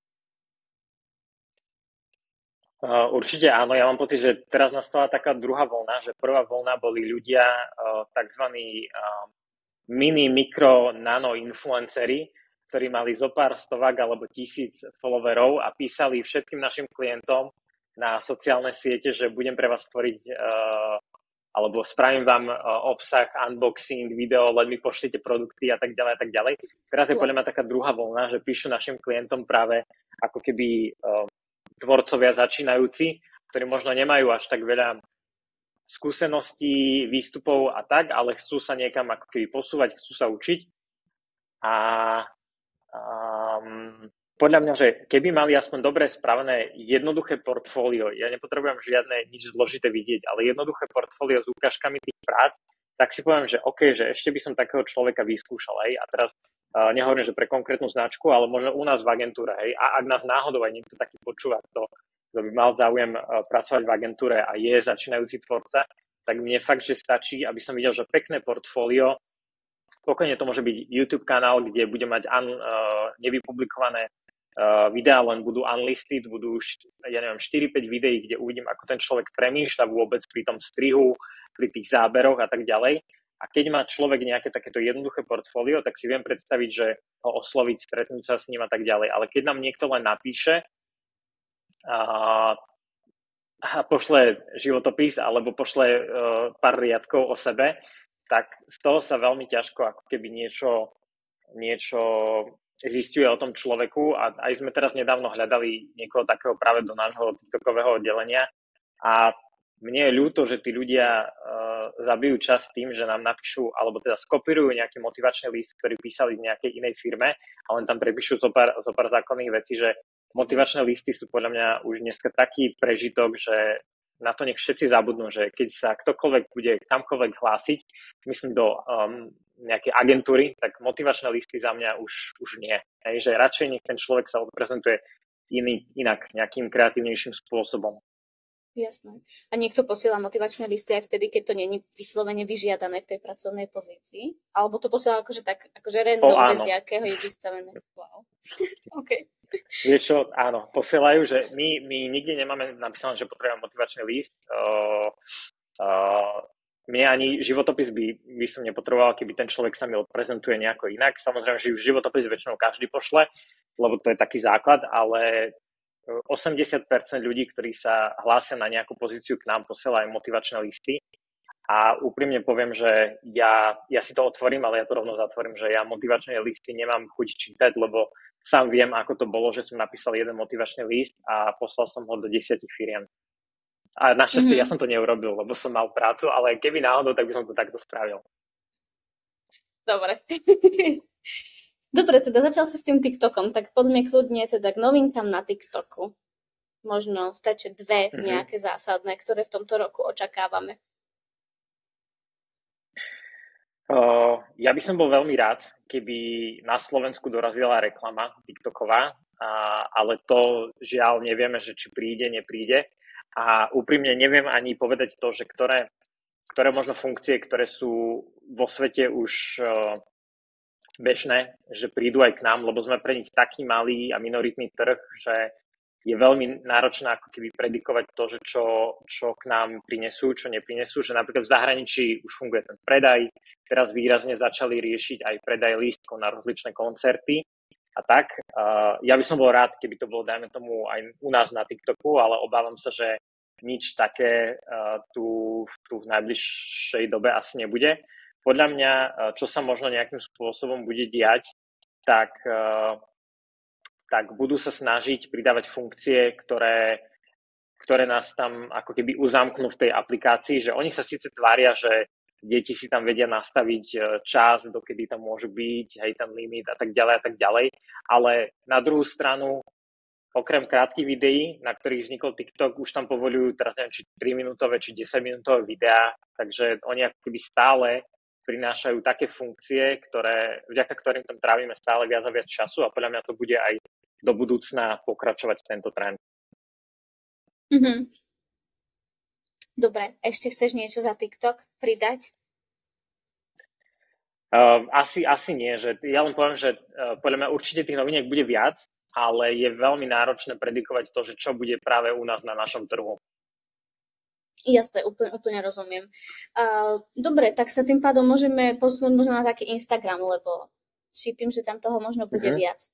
Uh, určite áno, ja mám pocit, že teraz nastala taká druhá vlna, že prvá vlna boli ľudia, uh, tzv. Uh, mini, mikro, nano influenceri, ktorí mali zo pár stovák alebo tisíc followerov a písali všetkým našim klientom na sociálne siete, že budem pre vás tvoriť uh, alebo spravím vám uh, obsah, unboxing, video, len mi pošlite produkty a tak ďalej a tak ďalej. Teraz je podľa mňa taká druhá vlna, že píšu našim klientom práve ako keby uh, tvorcovia začínajúci, ktorí možno nemajú až tak veľa skúseností, výstupov a tak, ale chcú sa niekam ako keby posúvať, chcú sa učiť. A um, podľa mňa, že keby mali aspoň dobre spravené jednoduché portfólio, ja nepotrebujem žiadne nič zložité vidieť, ale jednoduché portfólio s ukážkami tých prác, tak si poviem, že OK, že ešte by som takého človeka vyskúšal, hej, a teraz uh, nehovorím, že pre konkrétnu značku, ale možno u nás v agentúre, hej, a ak nás náhodou aj niekto taký počúva, kto, kto by mal záujem uh, pracovať v agentúre a je začínajúci tvorca, tak mne fakt, že stačí, aby som videl, že pekné portfólio, pokojne to môže byť YouTube kanál, kde bude mať un, uh, nevypublikované uh, videá, len budú unlisted, budú, ja neviem, štyri päť videí, kde uvidím, ako ten človek premýšľa vôbec pri tom strihu, pri tých záberoch a tak ďalej. A keď má človek nejaké takéto jednoduché portfólio, tak si viem predstaviť, že ho osloviť, stretnúť sa s ním a tak ďalej. Ale keď nám niekto len napíše a, a pošle životopis alebo pošle uh, pár riadkov o sebe, tak z toho sa veľmi ťažko ako keby niečo, niečo zisťuje o tom človeku. A aj sme teraz nedávno hľadali niekoho takého práve do nášho TikTokového oddelenia. A mne je ľúto, že tí ľudia uh, zabijú čas tým, že nám napíšu, alebo teda skopírujú nejaký motivačný list, ktorý písali v nejakej inej firme a len tam prepíšu zo pár, zo pár zákonných vecí, že motivačné listy sú podľa mňa už dneska taký prežitok, že na to nech všetci zabudnú, že keď sa ktokoľvek bude kamkoľvek hlásiť, myslím do um, nejakej agentúry, tak motivačné listy za mňa už, už nie. Hej, že radšej nech ten človek sa odprezentuje iný, inak, nejakým kreatívnejším spôsobom. Jasné. A niekto posiela motivačné listy aj vtedy, keď to nie je vyslovene vyžiadané v tej pracovnej pozícii? Alebo to posiela akože tak, akože random, bez nejakého je vystavené? Wow. OK. Vieš čo, áno, posielajú, že my, my nikdy nemáme napísané, že potrebujeme motivačný list. Uh, uh, mne ani životopis by, by som nepotreboval, keby ten človek sa mi odprezentuje nejako inak. Samozrejme, že životopis väčšinou každý pošle, lebo to je taký základ, ale osemdesiat percent ľudí, ktorí sa hlásia na nejakú pozíciu k nám, posielajú motivačné listy. A úprimne poviem, že ja, ja si to otvorím, ale ja to rovno zatvorím, že ja motivačné listy nemám chuť čítať, lebo sám viem, ako to bolo, že som napísal jeden motivačný list a poslal som ho do desiatich firiem. A našťastie mm-hmm. ja som to neurobil, lebo som mal prácu, ale keby náhodou, tak by som to takto spravil. Dobre. Dobre, teda začal si s tým TikTokom, tak poďme kľudne teda k novinkám na TikToku. Možno stačí dve mm-hmm. nejaké zásadné, ktoré v tomto roku očakávame. Uh, ja by som bol veľmi rád, keby na Slovensku dorazila reklama TikToková, uh, ale to žiaľ nevieme, že či príde, nepríde. A úprimne neviem ani povedať to, že ktoré, ktoré možno funkcie, ktoré sú vo svete už uh, bežné, že prídu aj k nám, lebo sme pre nich taký malý a minoritný trh, že je veľmi náročné ako keby predikovať to, že čo, čo k nám prinesú, čo neprinesú, že napríklad v zahraničí už funguje ten predaj, teraz výrazne začali riešiť aj predaj lístkov na rozličné koncerty a tak. Uh, ja by som bol rád, keby to bolo, dajme tomu, aj u nás na TikToku, ale obávam sa, že nič také uh, tu, tu v najbližšej dobe asi nebude. Podľa mňa, čo sa možno nejakým spôsobom bude diať, tak, tak budú sa snažiť pridávať funkcie, ktoré, ktoré nás tam ako keby uzamknú v tej aplikácii, že oni sa síce tvária, že deti si tam vedia nastaviť čas, dokedy tam môžu byť, hej, ten limit a tak ďalej a tak ďalej, ale na druhú stranu okrem krátkych videí, na ktorých vznikol TikTok, už tam povolujú teraz neviem, či tri minútové, či desaťminútové videá, takže oni ako keby stále prinášajú také funkcie, ktoré, vďaka ktorým tam trávime stále viac a viac času a podľa mňa to bude aj do budúcna pokračovať tento trend. Mm-hmm. Dobre, ešte chceš niečo za TikTok pridať? Uh, asi, asi nie, že ja len poviem, že uh, podľa mňa určite tých noviniek bude viac, ale je veľmi náročné predikovať to, že čo bude práve u nás na našom trhu. Jasné, úplne, úplne rozumiem. Uh, dobre, tak sa tým pádom môžeme posunúť možno na taký Instagram, lebo šípim, že tam toho možno bude mm-hmm. viac.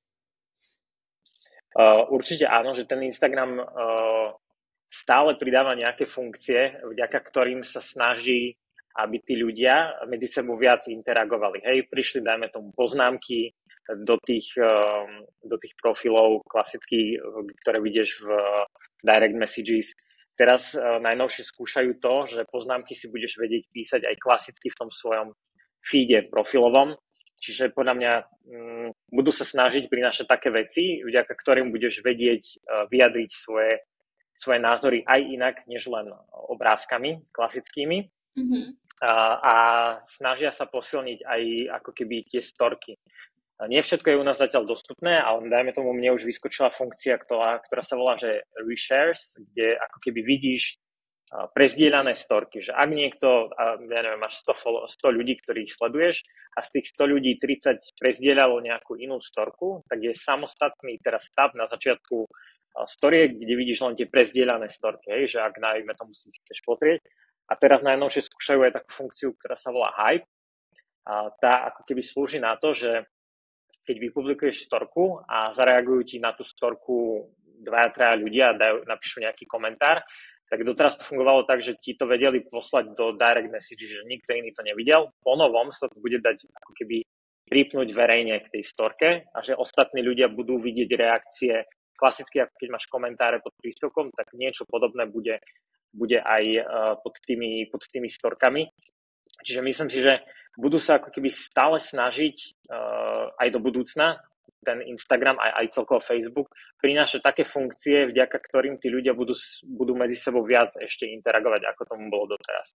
Uh, určite áno, že ten Instagram uh, stále pridáva nejaké funkcie, vďaka ktorým sa snaží, aby tí ľudia medzi sebou viac interagovali. Hej, prišli, dajme tomu, poznámky do tých, do tých profilov klasických, ktoré vidíš v direct messages. Teraz najnovšie skúšajú to, že poznámky si budeš vedieť písať aj klasicky v tom svojom feede profilovom. Čiže podľa mňa m, budú sa snažiť prinášať také veci, vďaka ktorým budeš vedieť vyjadriť svoje, svoje názory aj inak, než len obrázkami klasickými. Mm-hmm. A, a snažia sa posilniť aj ako keby tie storky. Nie všetko je u nás zatiaľ dostupné, ale dajme tomu, mne už vyskočila funkcia, ktorá, ktorá sa volá, že reshares, kde ako keby vidíš prezdieľané storky, že ak niekto, ja neviem, máš sto, sto ľudí, ktorých sleduješ a z tých sto ľudí tridsať prezdieľalo nejakú inú storku, tak je samostatný teraz tab na začiatku storiek, kde vidíš len tie prezdieľané storky, hej, že ak najmä tomu si chceš pozrieť. A teraz najnovšie skúšajú aj takú funkciu, ktorá sa volá hype. A tá ako keby slúži na to, že keď vypublikuješ storku a zareagujú ti na tú storku dvaja, traja ľudia a dajú, napíšu nejaký komentár, tak doteraz to fungovalo tak, že ti to vedeli poslať do direct message, že nikto iný to nevidel. Po novom sa to bude dať ako keby pripnúť verejne k tej storke a že ostatní ľudia budú vidieť reakcie. Klasicky, ako keď máš komentáre pod príspevkom, tak niečo podobné bude bude aj uh, pod, tými, pod tými storkami. Čiže myslím si, že budú sa ako keby stále snažiť uh, aj do budúcna ten Instagram, aj, aj celkovo Facebook, prinášať také funkcie, vďaka ktorým tí ľudia budú, budú medzi sebou viac ešte interagovať, ako tomu bolo doteraz.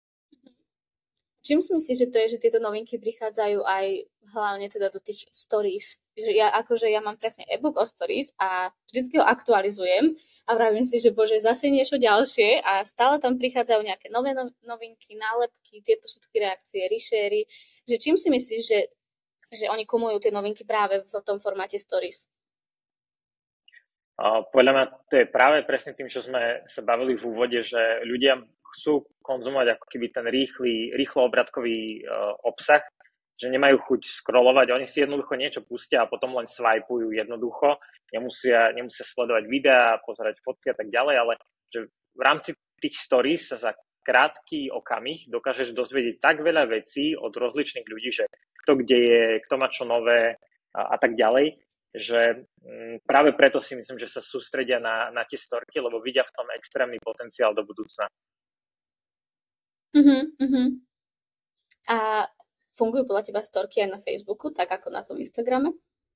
Čím si myslíš, že to je, že tieto novinky prichádzajú aj hlavne teda do tých stories? Že ja, akože ja mám presne e-book o stories a vždycky ho aktualizujem a vravím si, že bože, zase niečo ďalšie a stále tam prichádzajú nejaké nové novinky, nálepky, tieto všetky reakcie, resharery. Že čím si myslíš, že, že oni kumujú tie novinky práve v tom formáte stories? Uh, podľa mňa to je práve presne tým, čo sme sa bavili v úvode, že ľudia chcú konzumovať ako keby ten rýchly, rýchloobratkový uh, obsah, že nemajú chuť scrollovať, oni si jednoducho niečo pustia a potom len swipujú jednoducho, nemusia, nemusia sledovať videá, pozerať fotky a tak ďalej, ale že v rámci tých stories sa za krátky okamih dokážeš dozvedieť tak veľa vecí od rozličných ľudí, že kto kde je, kto má čo nové a, a tak ďalej, že m, práve preto si myslím, že sa sústredia na, na tie storky, lebo vidia v tom extrémny potenciál do budúcna. Uh-huh, uh-huh. A fungujú podľa teba storky aj na Facebooku, tak ako na tom Instagrame?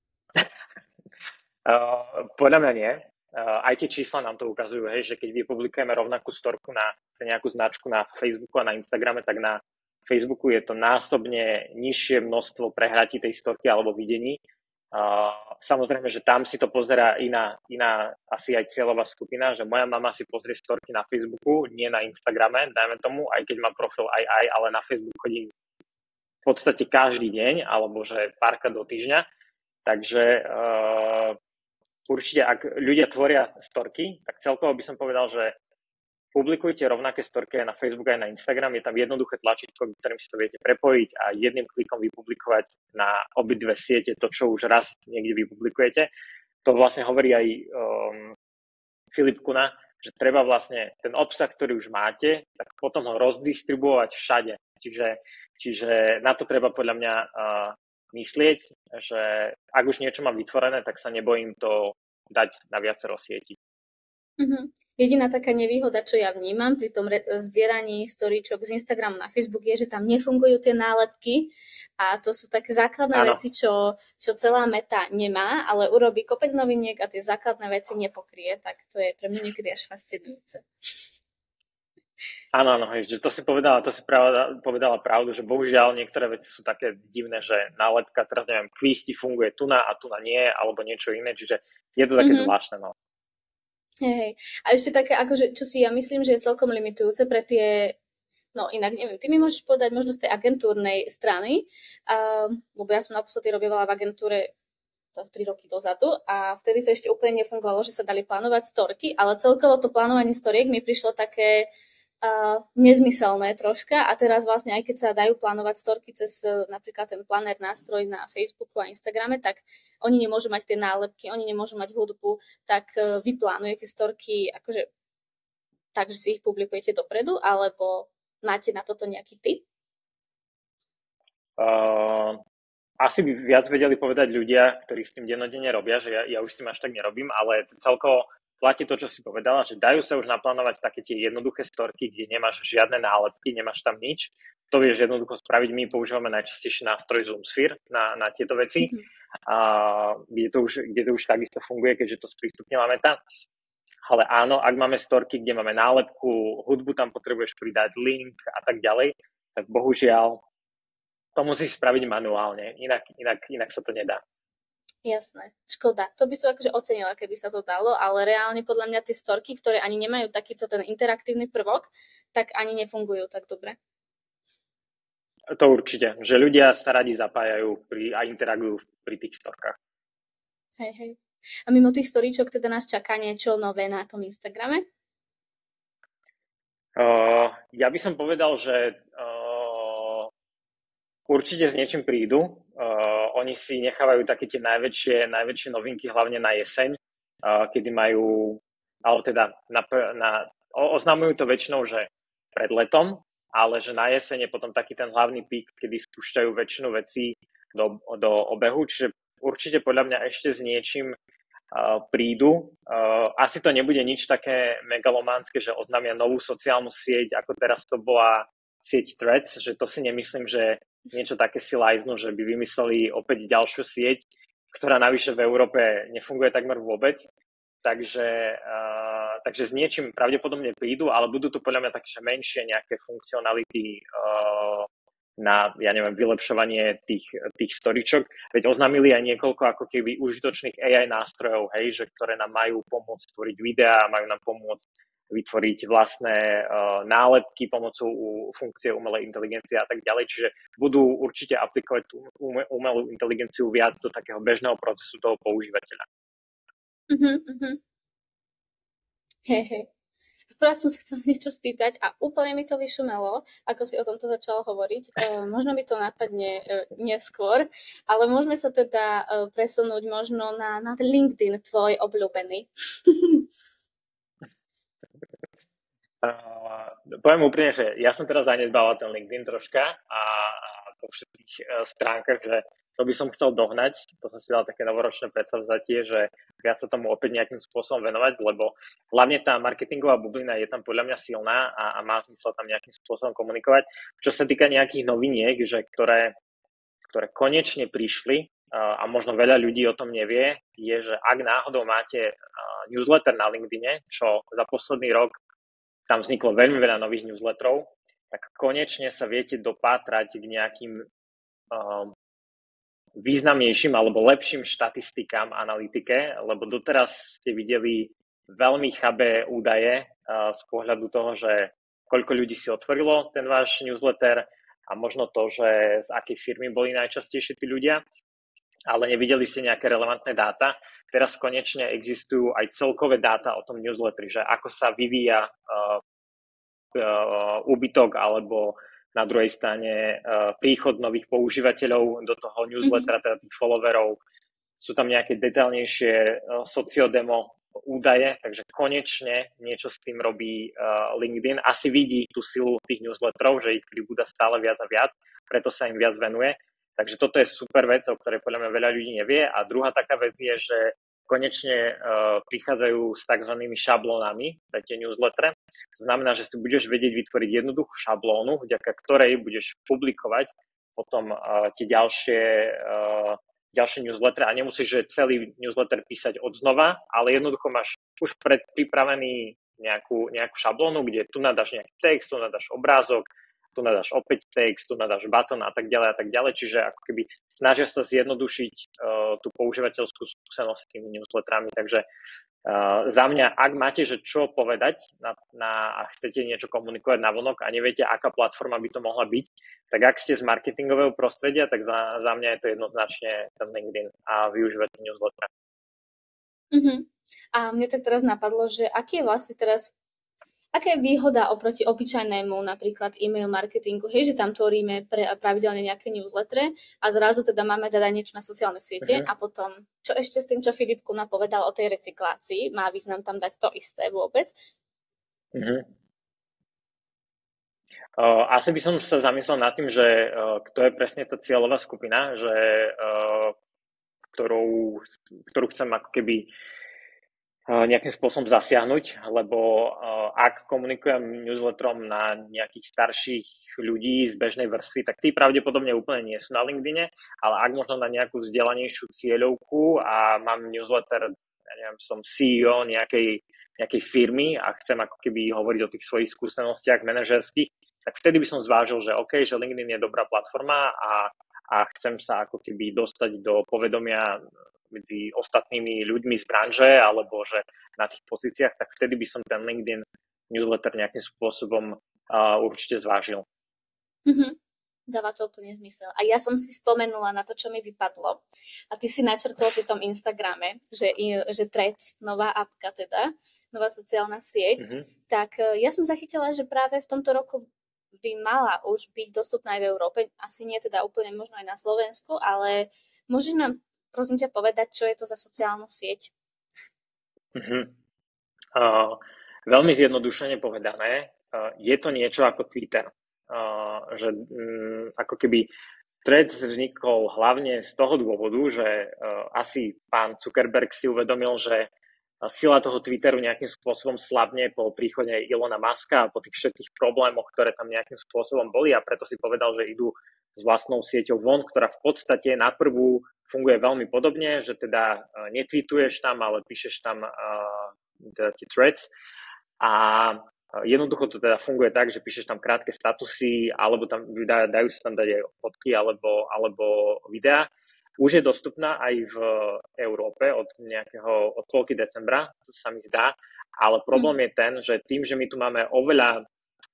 uh, podľa mňa nie. Uh, aj tie čísla nám to ukazujú, hej, že keď vypublikujeme rovnakú storku na nejakú značku na Facebooku a na Instagrame, tak na Facebooku je to násobne nižšie množstvo prehratí tej storky alebo videní. Uh, samozrejme, že tam si to pozerá iná, iná asi aj cieľová skupina, že moja mama si pozrie storky na Facebooku, nie na Instagrame, dajme tomu, aj keď má profil aj aj, ale na Facebook chodí v podstate každý deň, alebo že párkrát do týždňa. Takže uh, určite, ak ľudia tvoria storky, tak celkovo by som povedal, že publikujte rovnaké storky aj na Facebook, aj na Instagram. Je tam jednoduché tlačítko, ktorým si to viete prepojiť a jedným klikom vypublikovať na obidve siete to, čo už raz niekde vypublikujete. To vlastne hovorí aj um, Filip Kuna, že treba vlastne ten obsah, ktorý už máte, tak potom ho rozdistribuovať všade. Čiže, čiže na to treba podľa mňa uh, myslieť, že ak už niečo mám vytvorené, tak sa nebojím to dať na viacero sietí. Uh-huh. Jediná taká nevýhoda, čo ja vnímam pri tom re- zdieraní storíčok z Instagramu na Facebook je, že tam nefungujú tie nálepky A to sú také základné Áno, veci, čo, čo celá meta nemá, ale urobí kopec noviniek a tie základné veci nepokrie, tak to je pre mňa niekedy až fascinujúce. áno, áno, hej, že to si povedala, to si pravda, povedala pravdu, že bohužiaľ niektoré veci sú také divné, že nálepka, teraz neviem, quiz ti funguje tu na a tu na nie, alebo niečo iné, čiže je to také Mhm. zvláštne, no. Hej, hej. A ešte také, akože, čo si ja myslím, že je celkom limitujúce pre tie, no inak neviem, ty mi môžeš povedať možno z tej agentúrnej strany, um, lebo ja som naposledy robila v agentúre to tri roky dozadu a vtedy to ešte úplne nefungovalo, že sa dali plánovať storky, ale celkovo to plánovanie storiek mi prišlo také uh, nezmyselné troška a teraz vlastne aj keď sa dajú plánovať storky cez uh, napríklad ten planer nástroj na Facebooku a Instagrame, tak oni nemôžu mať tie nálepky, oni nemôžu mať hudbu, tak uh, vy plánujete storky akože tak, že si ich publikujete dopredu, alebo máte na toto nejaký tip? Uh, asi by viac vedeli povedať ľudia, ktorí s tým dennodenne robia, že ja, ja už s tým až tak nerobím, ale celkovo platí to, čo si povedala, že dajú sa už naplánovať také tie jednoduché storky, kde nemáš žiadne nálepky, nemáš tam nič. To vieš jednoducho spraviť. My používame najčastejší nástroj Zoomsphere na, na tieto veci, Mhm. a kde, to už, kde to už takisto funguje, keďže to sprístupnila Meta. Ale áno, ak máme storky, kde máme nálepku, hudbu tam potrebuješ pridať, link a tak ďalej, tak bohužiaľ to musíš spraviť manuálne, inak, inak, inak sa to nedá. Jasné, škoda. To by som akože ocenila, keby sa to dalo, ale reálne podľa mňa tie storky, ktoré ani nemajú takýto ten interaktívny prvok, tak ani nefungujú tak dobre. To určite, že ľudia sa radi zapájajú pri, a interagujú pri tých storkách. Hej, hej. A mimo tých storíčok teda nás čaká niečo nové na tom Instagrame? Uh, ja by som povedal, že uh, určite s niečím prídu. Uh, oni si nechávajú také tie najväčšie, najväčšie novinky, hlavne na jeseň, uh, kedy majú, alebo teda na, na, oznamujú to väčšinou, že pred letom, ale že na jeseň je potom taký ten hlavný pík, kedy spúšťajú väčšinu vecí do, do obehu. Čiže určite podľa mňa ešte s niečím uh, prídu. Uh, asi to nebude nič také megalománske, že oznámia novú sociálnu sieť, ako teraz to bola sieť Threads, že to si nemyslím, že niečo také si lajznú, že by vymysleli opäť ďalšiu sieť, ktorá navyše v Európe nefunguje takmer vôbec. Takže, uh, takže s niečím pravdepodobne prídu, ale budú to podľa mňa také menšie nejaké funkcionality uh, na, ja neviem, vylepšovanie tých, tých storičok. Veď oznámili aj niekoľko ako keby užitočných á í nástrojov, hej, že ktoré nám majú pomôcť tvoriť videá, majú nám pomôcť vytvoriť vlastné uh, nálepky pomocou funkcie umelej inteligencie a tak ďalej. Čiže budú určite aplikovať tú umelú inteligenciu viac do takého bežného procesu toho používateľa. Uh-huh, uh-huh. Hej, hej. Akurát som sa chcela niečo spýtať a úplne mi to vyšumelo, ako si o tomto začala hovoriť. E, možno mi to napadne e, neskôr, ale môžeme sa teda e, presunúť možno na, na LinkedIn, tvoj obľúbený. Uh, poviem úprimne, že ja som teraz zanedbala ten LinkedIn troška a, a po všetkých uh, stránkach, že to by som chcel dohnať, to som si dal také novoročné predsavzatie, že ja sa tomu opäť nejakým spôsobom venovať, lebo hlavne tá marketingová bublina je tam podľa mňa silná a, a má zmysel tam nejakým spôsobom komunikovať. Čo sa týka nejakých noviniek, že ktoré, ktoré konečne prišli uh, a možno veľa ľudí o tom nevie, je, že ak náhodou máte uh, newsletter na LinkedIne, čo za posledný rok tam vzniklo veľmi veľa nových newsletterov, tak konečne sa viete dopátrať k nejakým um, významnejším alebo lepším štatistikám analytike, lebo doteraz ste videli veľmi chabé údaje uh, z pohľadu toho, že koľko ľudí si otvorilo ten váš newsletter a možno to, že z akej firmy boli najčastejšie tí ľudia, ale nevideli ste nejaké relevantné dáta. Teraz konečne existujú aj celkové dáta o tom newsletteri, že ako sa vyvíja uh, uh, úbytok alebo na druhej strane uh, príchod nových používateľov do toho newslettera, teda tých followerov. Sú tam nejaké detailnejšie uh, sociodemo údaje, takže konečne niečo s tým robí uh, LinkedIn. Asi vidí tú silu tých newsletterov, že ich pribúda stále viac a viac, preto sa im viac venuje. Takže toto je super vec, o ktorej podľa mňa veľa ľudí nevie. A druhá taká vec je, že konečne uh, prichádzajú s tzv. Šablónami pre tie newslettere. To znamená, že si budeš vedieť vytvoriť jednoduchú šablónu, vďaka ktorej budeš publikovať potom uh, tie ďalšie, uh, ďalšie newslettery a nemusíš že celý newsletter písať od znova, ale jednoducho máš už predpripravený nejakú, nejakú šablónu, kde tu nadáš nejaký text, tu nadáš obrázok, tu nadáš opäť text, tu nadáš button a tak ďalej a tak ďalej, čiže ako keby snažia sa zjednodušiť uh, tú používateľskú skúsenosť s tými newsletterami, takže uh, za mňa, ak máte že čo povedať na, na, a chcete niečo komunikovať na vonok a neviete, aká platforma by to mohla byť, tak ak ste z marketingového prostredia, tak za, za mňa je to jednoznačne ten LinkedIn a využívate newsletter. Uh-huh. A mne tak teraz napadlo, že aký je vlastne teraz aká je výhoda oproti obyčajnému napríklad e-mail marketingu? Hej, že tam tvoríme pre, pravidelne nejaké newslettere a zrazu teda máme dať niečo na sociálne siete uh-huh. a potom, čo ešte s tým, čo Filip Kuna povedal o tej recyklácii, má význam tam dať to isté vôbec? Uh-huh. Uh, asi by som sa zamyslel nad tým, že uh, kto je presne tá cieľová skupina, že, uh, ktorou, ktorú chcem ako keby nejakým spôsobom zasiahnuť, lebo uh, ak komunikujem newsletterom na nejakých starších ľudí z bežnej vrstvy, tak tí pravdepodobne úplne nie sú na LinkedIne, ale ak možno na nejakú vzdelanejšiu cieľovku a mám newsletter, ja neviem, som sí í ó nejakej, nejakej firmy a chcem ako keby hovoriť o tých svojich skúsenostiach manažerských, tak vtedy by som zvážil, že OK, že LinkedIn je dobrá platforma a, a chcem sa ako keby dostať do povedomia medzi ostatnými ľuďmi z branže alebo že na tých pozíciách, tak vtedy by som ten LinkedIn newsletter nejakým spôsobom uh, určite zvážil. Mm-hmm. Dáva to úplne zmysel. A ja som si spomenula na to, čo mi vypadlo. A ty si načrtol pri tom Instagrame, že, že Threads, nová apka teda, nová sociálna sieť, mm-hmm. tak ja som zachytila, že práve v tomto roku by mala už byť dostupná aj v Európe. Asi nie teda úplne možno aj na Slovensku, ale môžeš nám prosím ťa povedať, čo je to za sociálnu sieť? Uh-huh. Uh, veľmi zjednodušene povedané, uh, je to niečo ako Twitter. Uh, že um, ako keby Threads vznikol hlavne z toho dôvodu, že uh, asi pán Zuckerberg si uvedomil, že sila toho Twitteru nejakým spôsobom slabne po príchode Elona Muska a po tých všetkých problémoch, ktoré tam nejakým spôsobom boli a preto si povedal, že idú s vlastnou sieťou von, ktorá v podstate na prvú funguje veľmi podobne, že teda netweetuješ tam, ale píšeš tam uh, teda tie threads a jednoducho to teda funguje tak, že píšeš tam krátke statusy alebo tam dajú sa tam dať aj fotky alebo, alebo videá. Už je dostupná aj v Európe od nejakého, od polky decembra, to sa mi zdá, ale problém je ten, že tým, že my tu máme oveľa,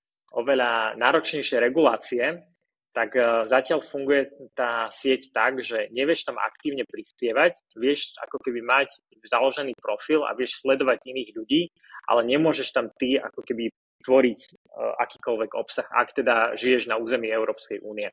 oveľa náročnejšie regulácie, tak zatiaľ funguje tá sieť tak, že nevieš tam aktívne prispievať, vieš ako keby mať založený profil a vieš sledovať iných ľudí, ale nemôžeš tam ty ako keby tvoriť akýkoľvek obsah, ak teda žiješ na území Európskej únie.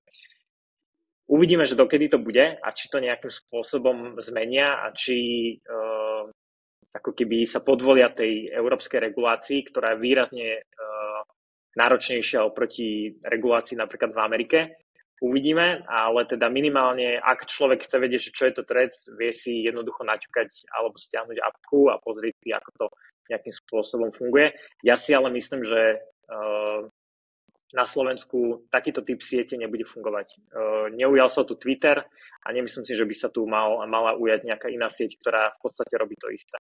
Uvidíme, že dokedy to bude a či to nejakým spôsobom zmenia a či uh, ako keby sa podvolia tej európskej regulácii, ktorá je výrazne uh, náročnejšia oproti regulácii napríklad v Amerike. Uvidíme, ale teda minimálne, ak človek chce vedieť, čo je to Threads, vie si jednoducho naťukať alebo stiahnuť apku a pozrieť si, ako to nejakým spôsobom funguje. Ja si ale myslím, že uh, na Slovensku takýto typ siete nebude fungovať. Uh, neujal sa tu Twitter a nemyslím si, že by sa tu mal, mala ujať nejaká iná sieť, ktorá v podstate robí to isté.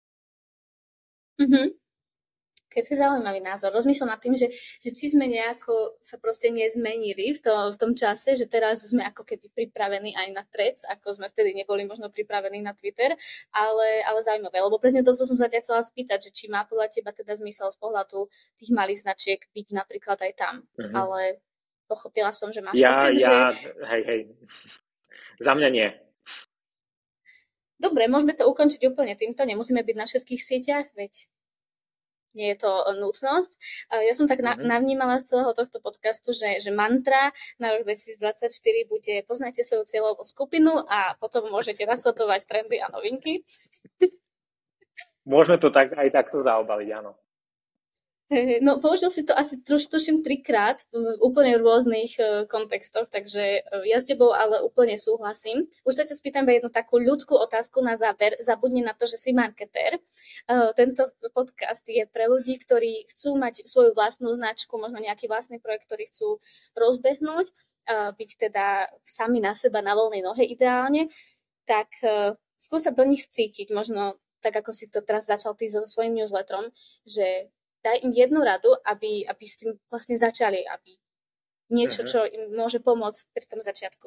Mhm. Keď to je zaujímavý názor. Rozmýšľam nad tým, že, že či sme nejako sa proste nezmenili v, to, v tom čase, že teraz sme ako keby pripravení aj na Threads, ako sme vtedy neboli možno pripravení na Twitter, ale, ale zaujímavé. Lebo presne to, co som sa ťa chcela spýtať, že či má podľa teba teda zmysel z pohľadu tých malých značiek byť napríklad aj tam. Mhm. Ale pochopila som, že máš ja, pocit, ja, že... Hej, hej. Za mňa nie. Dobre, môžeme to ukončiť úplne týmto. Nemusíme byť na všetkých sieťach, veď nie je to nutnosť. Ja som tak mm-hmm. navnímala z celého tohto podcastu, že, že mantra na rok dvetisícdvadsaťštyri bude poznajte svoju cieľovú skupinu a potom môžete nasledovať trendy a novinky. Môžeme to tak, aj takto zaobaliť, áno. No, použil si to asi troš, tuším trikrát v úplne rôznych uh, kontextoch, takže uh, ja s tebou ale úplne súhlasím. Už sa ťa spýtam jednu takú ľudskú otázku na záver. Zabudni na to, že si marketér. Uh, tento podcast je pre ľudí, ktorí chcú mať svoju vlastnú značku, možno nejaký vlastný projekt, ktorý chcú rozbehnúť. byť teda sami na seba na voľnej nohe ideálne, tak skús sa do nich cítiť, možno tak ako si to teraz začal ty so svojím newsletterom, že daj im jednu radu, aby, aby s tým vlastne začali, aby niečo, čo im môže pomôcť pri tom začiatku.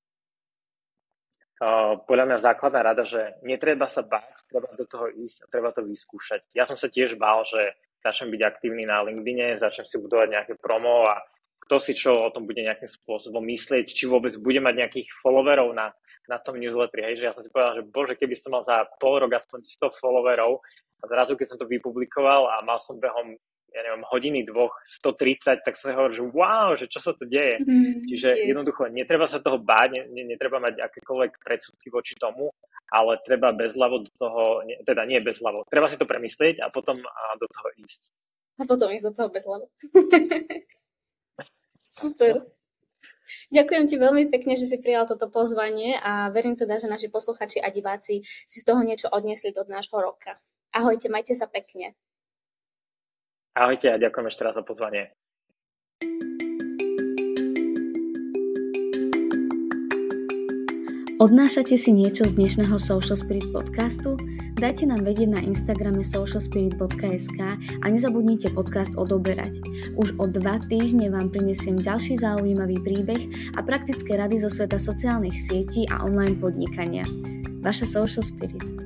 Uh, podľa mňa základná rada, že netreba sa báť, treba do toho ísť a treba to vyskúšať. Ja som sa tiež bál, že začnem byť aktívny na LinkedIne, začnem si budovať nejaké promo a kto si čo o tom bude nejakým spôsobom myslieť, či vôbec bude mať nejakých followerov na, na tom newsletteri. Hej, že ja som si povedal, že bože, keby som mal za pol rok aspoň sto followerov a zrazu, keď som to vypublikoval a mal som behom, ja neviem, hodiny, dvoch, sto tridsať, tak som si hovoril, že wow, že čo sa to deje. Mm, Čiže yes. jednoducho, netreba sa toho báť, ne, netreba mať akékoľvek predsudky voči tomu, ale treba bezľavo do toho, ne, teda nie bezľavo, treba si to premyslieť a potom a do toho ísť. A potom ísť do toho bezľavo. Super. Ďakujem ti veľmi pekne, že si prijal toto pozvanie a verím teda, že naši posluchači a diváci si z toho niečo odniesli do nášho roka. Ahojte, majte sa pekne. Ahojte a ďakujem ešte raz za pozvanie. Odnášate si niečo z dnešného Social Spirit podcastu? Dajte nám vedieť na Instagrame social spirit bodka es ká a nezabudnite podcast odoberať. Už o dva týždne vám prinesiem ďalší zaujímavý príbeh a praktické rady zo sveta sociálnych sietí a online podnikania. Vaša Social Spirit.